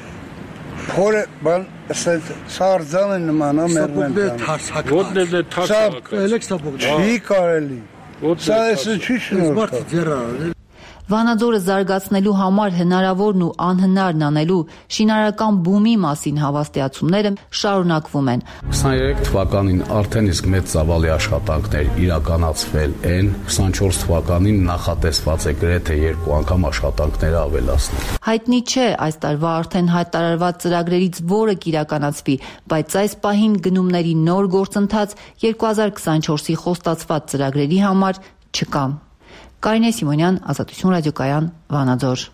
Փորը բան ասած սարձանը նմանա մեր մենտան։ Ոտները թարսակա։ Էլեկտրոբոգ։ Չի կարելի։ Սա էսը չի շնորհքա։ Վանաձորը զարգացնելու համար հնարավորն ու անհնարն անելու շինարարական բումի մասին հավաստիացումները շարունակվում են։ քսաներեք թվականին արդեն իսկ մեծ ծավալի աշխատանքներ իրականացվել են, քսանչորս թվականին նախատեսված է գրեթե երկու անգամ աշխատանքները ավելացնել։ Հայտնի չէ այս տարվա արդեն հայտարարված ծրագրերից որը կիրականացվի, բայց այս պահին գնումների նոր գործընթաց երկու հազար քսանչորսի խոստացված ծրագրերի համար չկա։ Կարինե Սիմոնյան, Ազատություն ռադիոկայան, Վանաձոր։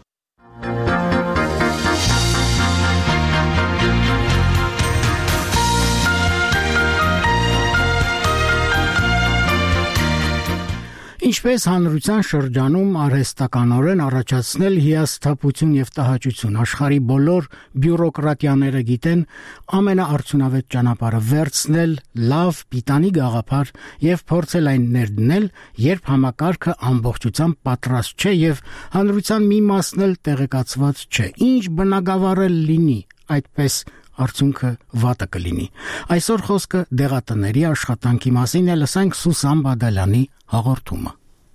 Ինչպես հանրության շրջանում արհեստականորեն առաջացնել հիասթափություն եւ տհաճություն, աշխարհի բոլոր բյուրոկրատիաները գիտեն ամենաարդյունավետ ճանապարհը վերցնել լավ պիտանի գաղափար եւ փորձել այն ներդնել, երբ համակարգը ամբողջությամբ պատրաստ չէ եւ հանրության մի մասն էլ տեղեկացված չէ։ Ինչ բնագավառել լինի, այդպես արդյունքը վատը կլինի։ Այսօր խոսքը դեղատների աշխատանքի մասին է, լսենք Սուսան Բադալյանի հաղորդումը։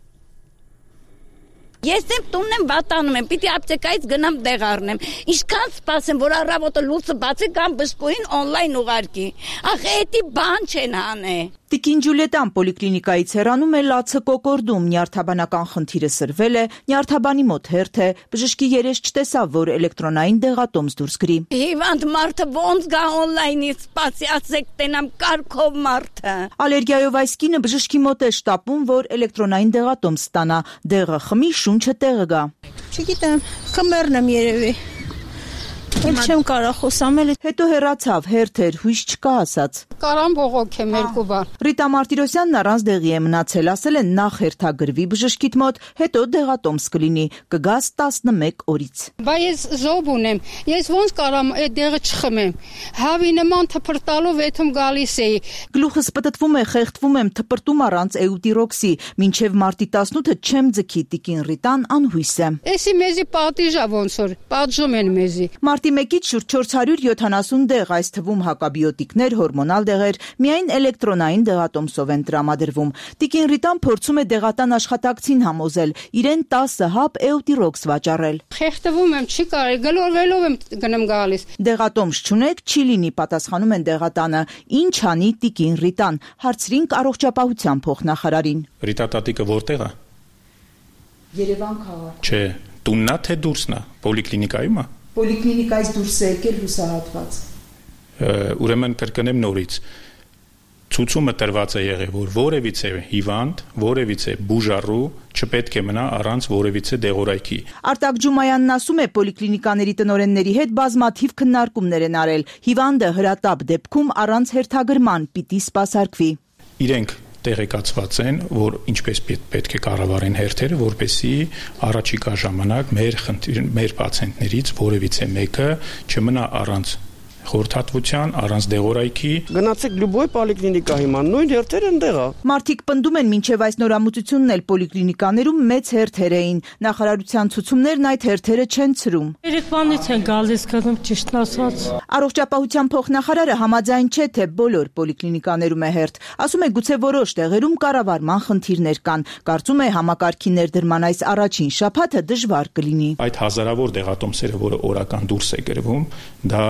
Ես եմ տունն եմ վատանում եմ, պիտի ապտեկայից գնամ դեղ առնեմ։ Ինչքան սպասեմ, որ առավոտը լույսը բացի կամ բժշկուհին օնլայն ուղարկի։ Ախ, էդի բան չեն անե։ Տիկին Ջուլիետան պոլիկլինիկայից հեռանում է լացը կոկորդում, նյարդաբանական խնդիրը սրվել է, նյարդաբանի մոտ հերթ է, բժշկի երես չտեսավ, որ էլեկտրոնային դեղատոմս դուրս գրի։ Հիվանդ մարդը ոնց գա օնլայնից սպասի, ասեք տենամ կարգով մարդը։ Ալերգիայով այս կինը բժշկի մոտ է շտապում, որ էլեկտրոնային դեղատոմս ստանա, դեղը խմի, շունչը տեղը գա։ Չգիտեմ, կմեռն եմ երևի։ Էլ չեմ կարող խոսամել։ Հետո հեռացավ, հերթ էր, հույս չկա ասաց։ Կարամ բողոքեմ երկու բար։ Ռիտա Մարտիրոսյանն առանց դեղի է մնացել, ասել են նախ հերթագրվի բժշկիդ մոտ, հետո դեղատոմս կլինի, կգաս տասնմեկ օրից։ Բա ես զոհ ունեմ, ես ոնց կարամ այդ դեղը չխմեմ։ Հավի նման թփրտալով եթում գալիս էի։ Գլուխս պտտվում է, խեղդվում եմ, թփրտում առանց էուտիրոքսի, մինչև մարտի տասնութը չեմ ձգի, տիկին Ռիտան անհույս է։ Էսի մեզի պատիժա ոնց որ, պատժում են մեզի։ Մարտի մեկից շուրջ չորս հարյուր յոթանասուն դեղ, այս թվում հակաբիոտիկներ, հորմոնալ դեղեր, միայն էլեկտրոնային դեղատոմսով են տրամադրվում։ Տիկին Ռիտան փորձում է դեղատան աշխատակցին համոզել, իրեն տասը հապ էուտիրոքս վաճառել։ Խեղդվում եմ, չի կարելի, գլորվելով եմ գնում գալիս։ Դեղատոմս չունեք, չի լինի, պատասխանում են դեղատանը։ Ինչ անի տիկին Ռիտան, հարցրինք առողջապահության փոխնախարարին։ Ռիտա տատիկը որտեղ է։ Երևան քաղաք։ Չէ, տունն է թե դուրսն է, պոլիկլինիկայում է։ Պոլիկլինիկայից դուրս է եկել հուսահատված։ Ուրեմն կրկնեմ նորից, ցուցումը տրված է եղել, որ որևիցե հիվանդ, որևիցե բուժառու չպետք է մնա առանց որևիցե դեղորայքի։ Արտակ Ջումայանն ասում է, պոլիկլինիկաների տնօրենների հետ բազմաթիվ քննարկումներ են արել։ Հիվանդը հրատապ դեպքում առանց հերթագրման պիտի սպասարկվի։ Իրենք տեղեկացված են, որ ինչպես պետք է կառավարեն հերթերը, որպեսզի առաջիկա ժամանակ մեր խնդիր, մեր պացիենտներից որևիցե մեկը չմնա առանց խորհրդատվության, առանց դեղորայքի։ Գնացեք լյուբոյ պոլիկլինիկա հիմա, նույն հերթերը ընդեղ է։ Մարդիկ պնդում են, մինչև այս նորամուծությունն էլ պոլիկլինիկաներում մեծ հերթեր էին։ Նախարարության ցուցումներն այդ հերթերը չեն ցրում։ Երեկվանից են գալիս գնում, ճիշտն ասած։ Առողջապահության փոխնախարարը համաձայն չէ, թե բոլոր պոլիկլինիկաներում է հերթ։ Ասում է, գուցե որոշ տեղերում կառավարման խնդիրներ կան։ Կարծում է, համակարգի ներդրման այս առաջին շաբաթը դժվար կլինի։ Այդ հազարավոր դեղատոմսերը, որը օրական դուրս է գրվում, դա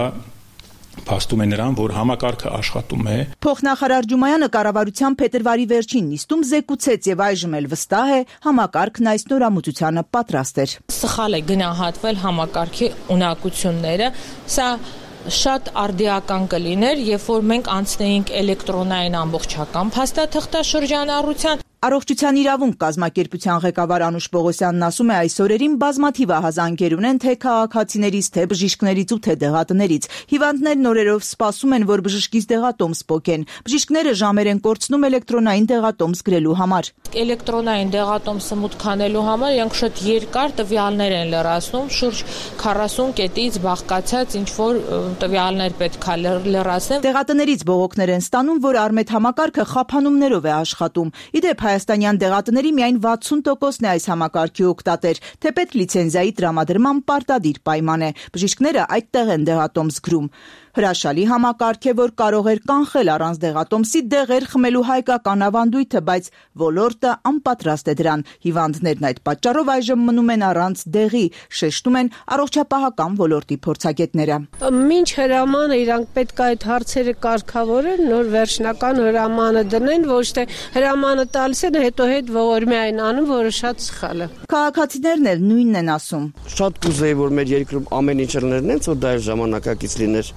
փաստում է նրան, որ համակարգը աշխատում է։ Փոխնախարար Ջումայանը կառավարության փետրվարի վերջին նիստում զեկուցեց եւ այժմ էլ վստահ է, համակարգն այս նորամուծությանը պատրաստ էր։ Սխալ է գնահատվել համակարգի ունակությունները, սա շատ արդիական կլիներ, երբ որ մենք անցնեինք էլեկտրոնային ամբողջական փաստաթղթաշրջանառության։ Առողջության իրավունք կազմակերպության ղեկավար Անուշ Պողոսյանն ասում է, այս օրերին բազմաթիվ ահազանգեր ունեն թե քաղաքացիներից, թե բժիշկներից ու թե դեղատներից։ Հիվանդներն օրերով սպասում են, որ բժշկից դեղատոմս փոխեն։ Բժիշկները ժամեր են կորցնում էլեկտրոնային դեղատոմս գրելու համար։ Էլեկտրոնային դեղատոմսը մուտք անելու համար իրենք շատ երկար տվյալներ են լրացնում, շուրջ քառասուն կետից բաղկացած ինչ որ տվյալներ պետք է լրացնեն։ Դեղատներից բողոքներ են ստանում, որ Արմետ համակարգը խափանումներով է աշխատում։ Իդեպ հայաստանյան դեղատների միայն վաթսուն տոկոսն է այս համակարգի օգտատեր, թեպետ լիցենզիայի տրամադրման պարտադիր պայման է։ Բժիշկները այդտեղ են դեղատոմս գրում։ Հրաշալի համակարգ է, որ կարող էր կանխել առանց դեղատոմսի դեղեր խմելու հայկական ավանդույթը, բայց ոլորտը անպատրաստ է դրան։ Հիվանդներն այդ պատճառով այժմ մնում են առանց դեղի, շեշտում են առողջապահական ոլորտի փորձագետները։ Մինչ հրամանը իրանք պետք է այդ հարցերը կարգավորեն, նոր վերջնական հրամանը դնեն, ոչ թե հրամանը տալիս են, հետո հետ ողորմի այն անում, որը շատ սխալ է։ Քաղաքացիներն էլ նույնն են ասում։ Շատ կուզեի, որ մեր երկրում ամեն ինչ լներն են, որ դա ժամանակակից լիներ։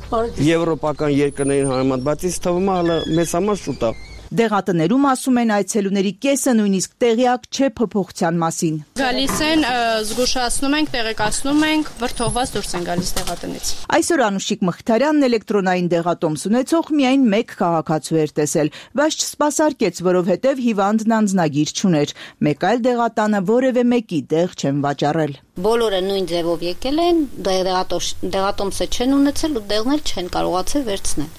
Եվրոպական երկրներին համեմատ, բայց ինձ թվում է հələ մեզ համար շուտ է։ Դեղատներում ասում են այցելուների կեսը նույնիսկ տեղյակ չէ փոփոխության մասին։ Գալիս են, զգուշացնում ենք, տեղեկացնում ենք, վրթովված դուրս են գալիս դեղատնից։ Այսօր Անուշիկ Մխիթարյանն էլեկտրոնային դեղատոմս ունեցող միայն մեկ քաղաքացու էր տեսել, բայց չսպասարկեց, որովհետև հիվանդն անձնագիր չուներ։ Մեկ այլ դեղատանը որևէ մեկի դեղ չեն վաճառել։ Բոլորը նույն ձևով եկել են, դեղատոմսը չեն ունեցել ու դեղն էլ չեն կարողացել վերցնել։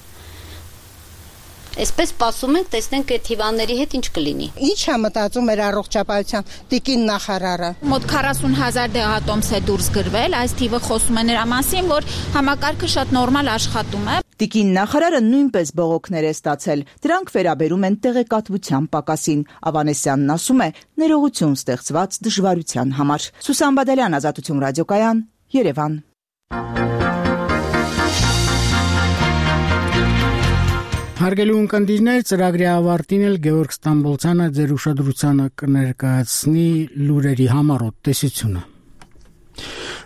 Այսպես սպասում ենք, տեսնենք այդ հիվանդների հետ ինչ կլինի։ Ինչ է մտածում էր առողջապահության տիկին նախարարը։ Մոտ քառասուն հազար դեղատոմս է դուրս գրվել, այս թիվը խոսում է նրա մասին, որ համակարգը շատ նորմալ աշխատում է։ Տիկին նախարարը նույնպես բողոքներ է ստացել։ Դրանք վերաբերում են տեղեկատվության պակասին։ Ավանեսյանն ասում է, ներողություն ստեղծված դժվարության համար։ Սուսան Բադալյան, Ազատություն ռադիոկայան, Երևան։ Հարգելի ունկնդիրներ, ծրագրի ավարտին էլ Գևորգ Ստամբոլցյանը ձեր ուշադրությանը կներկայացնի լուրերի համառոտ տեսությունը։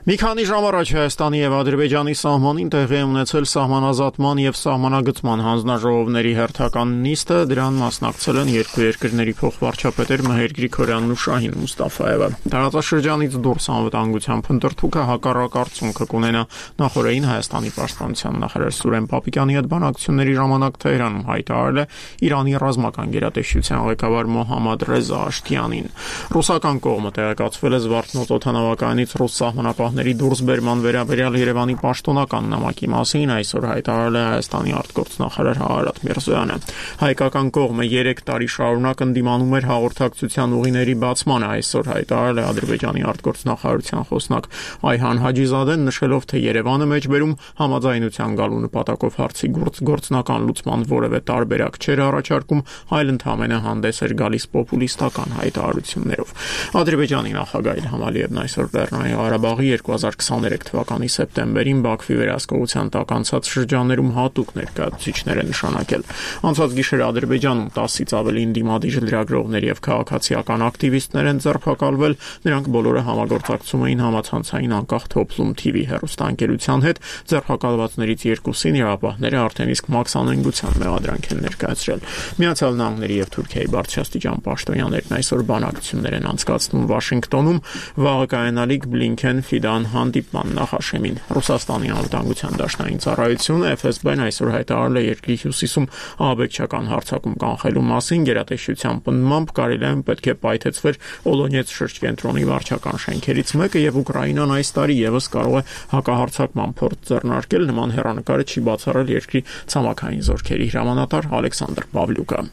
Մի քանի ժամ առաջ Հայաստանի եւ Ադրբեջանի սահմանին տեղի է ունեցել սահմանազատման եւ սահմանագծման հանձնաժողովների հերթական նիստը, դրան մասնակցել են երկու երկրների փոխվարչապետեր Մհեր Գրիգորյանն ու Շահին Մուստաֆայևը։ Տարածաշրջանից դուրս անվտանգության փնտրտուքը հակառակ արդյունքը կունենա։ Նախորդին Հայաստանի պաշտպանության նախարար Սուրեն Պապիկյանի հետ բանակցությունների ժամանակ Թեհրանում հայտարարել է Իրանի ռազմական գերատեսչության ղեկավար Մոհամմադ Ռեզա Աշթիանին։ Ռուսական կողմը տեղեկացվել է Զվարթնոց օդանավակայանից ռուս սահմանապահների դուրսբերման վերաբերյալ Երևանի պաշտոնական նամակի մասին այսօր հայտարարել է Հայաստանի արտգործնախարար Հարատ Միրզոյանը։ Հայկական կողմը երեք տարի շարունակ ընդդիմանում էր հաղորդակցության ուղիների բացմանը, այսօր հայտարարել է Ադրբեջանի արտգործնախարարության խոսնակ Այհան Հաջիզադեն, նշելով, թե Երևանը մեջբերում համաձայնության գալու նպատակով հարցի գործնական լուծման որևէ տարբերակ չէր առաջարկում, այլ ընդհանրապես հանդես էր գալիս պոպուլիստական հայտարարություններով։ Ադրբեջանի նախագահ Իլհամ Ալիևն այսօր Լեռնային Ղարաբաղի երկու հազար քսաներեք թվականի սեպտեմբերին Բաքվի վերահսկողության տակ անցած շրջաններում հատուկ ներկայացուցիչներ է նշանակել։ Անցած գիշեր Ադրբեջանում տասից ավելի ընդդիմադիր լրագրողներ եւ քաղաքացիական ակտիվիստներ են ձերբակալվել, նրանք բոլորը համագործակցում էին համացանցային անկախ Թոփլում թի վի հեռուստաընկերության հետ, ձերբակալվածներից երկուսին իրավապահները արդեն իսկ մաքսանենգության մեղադրանք են ներկայացրել։ Միացյալ Նահանգների եւ Թուրքիայի բարձրաստիճան պաշտոնյաներն այսօր բանակցություններ են անցկացնում Վաշինգտոնում, վաղը կայանալիք Բլինքեն Ֆիդան հանդիպման նախաշեմին։ Ռուսաստանի անվտանգության դաշնային ծառայությունը Էֆ Էս Բեն այսօր հայտարարել է երկրի հյուսիսում ահաբեկչական հարձակում կանխելու մասին, գերատեսչության պնդմամբ կարելի է պետք է պայթեցվեր Օլոնեց շրջկենտրոնի վարչական շենքերից մեկը եւ Ուկրաինան այս տարի եւս կարող է հակահարձակման փորձ ձեռնարկել, նման հեռանկարը չի բացառել երկրի ցամաքային զորքերի հրամանատար Ալեքսանդր Պավլյուկը։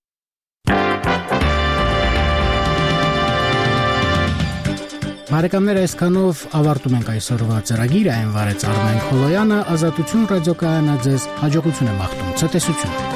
Բարեկամներ, այսքանով ավարտում ենք այսօրվա ծրագիրը, այն վարեց Արմեն Խոլոյանը, Ազատություն ռադիոկայանը ձեզ հաջողություն է մաղթում, ցտեսություն։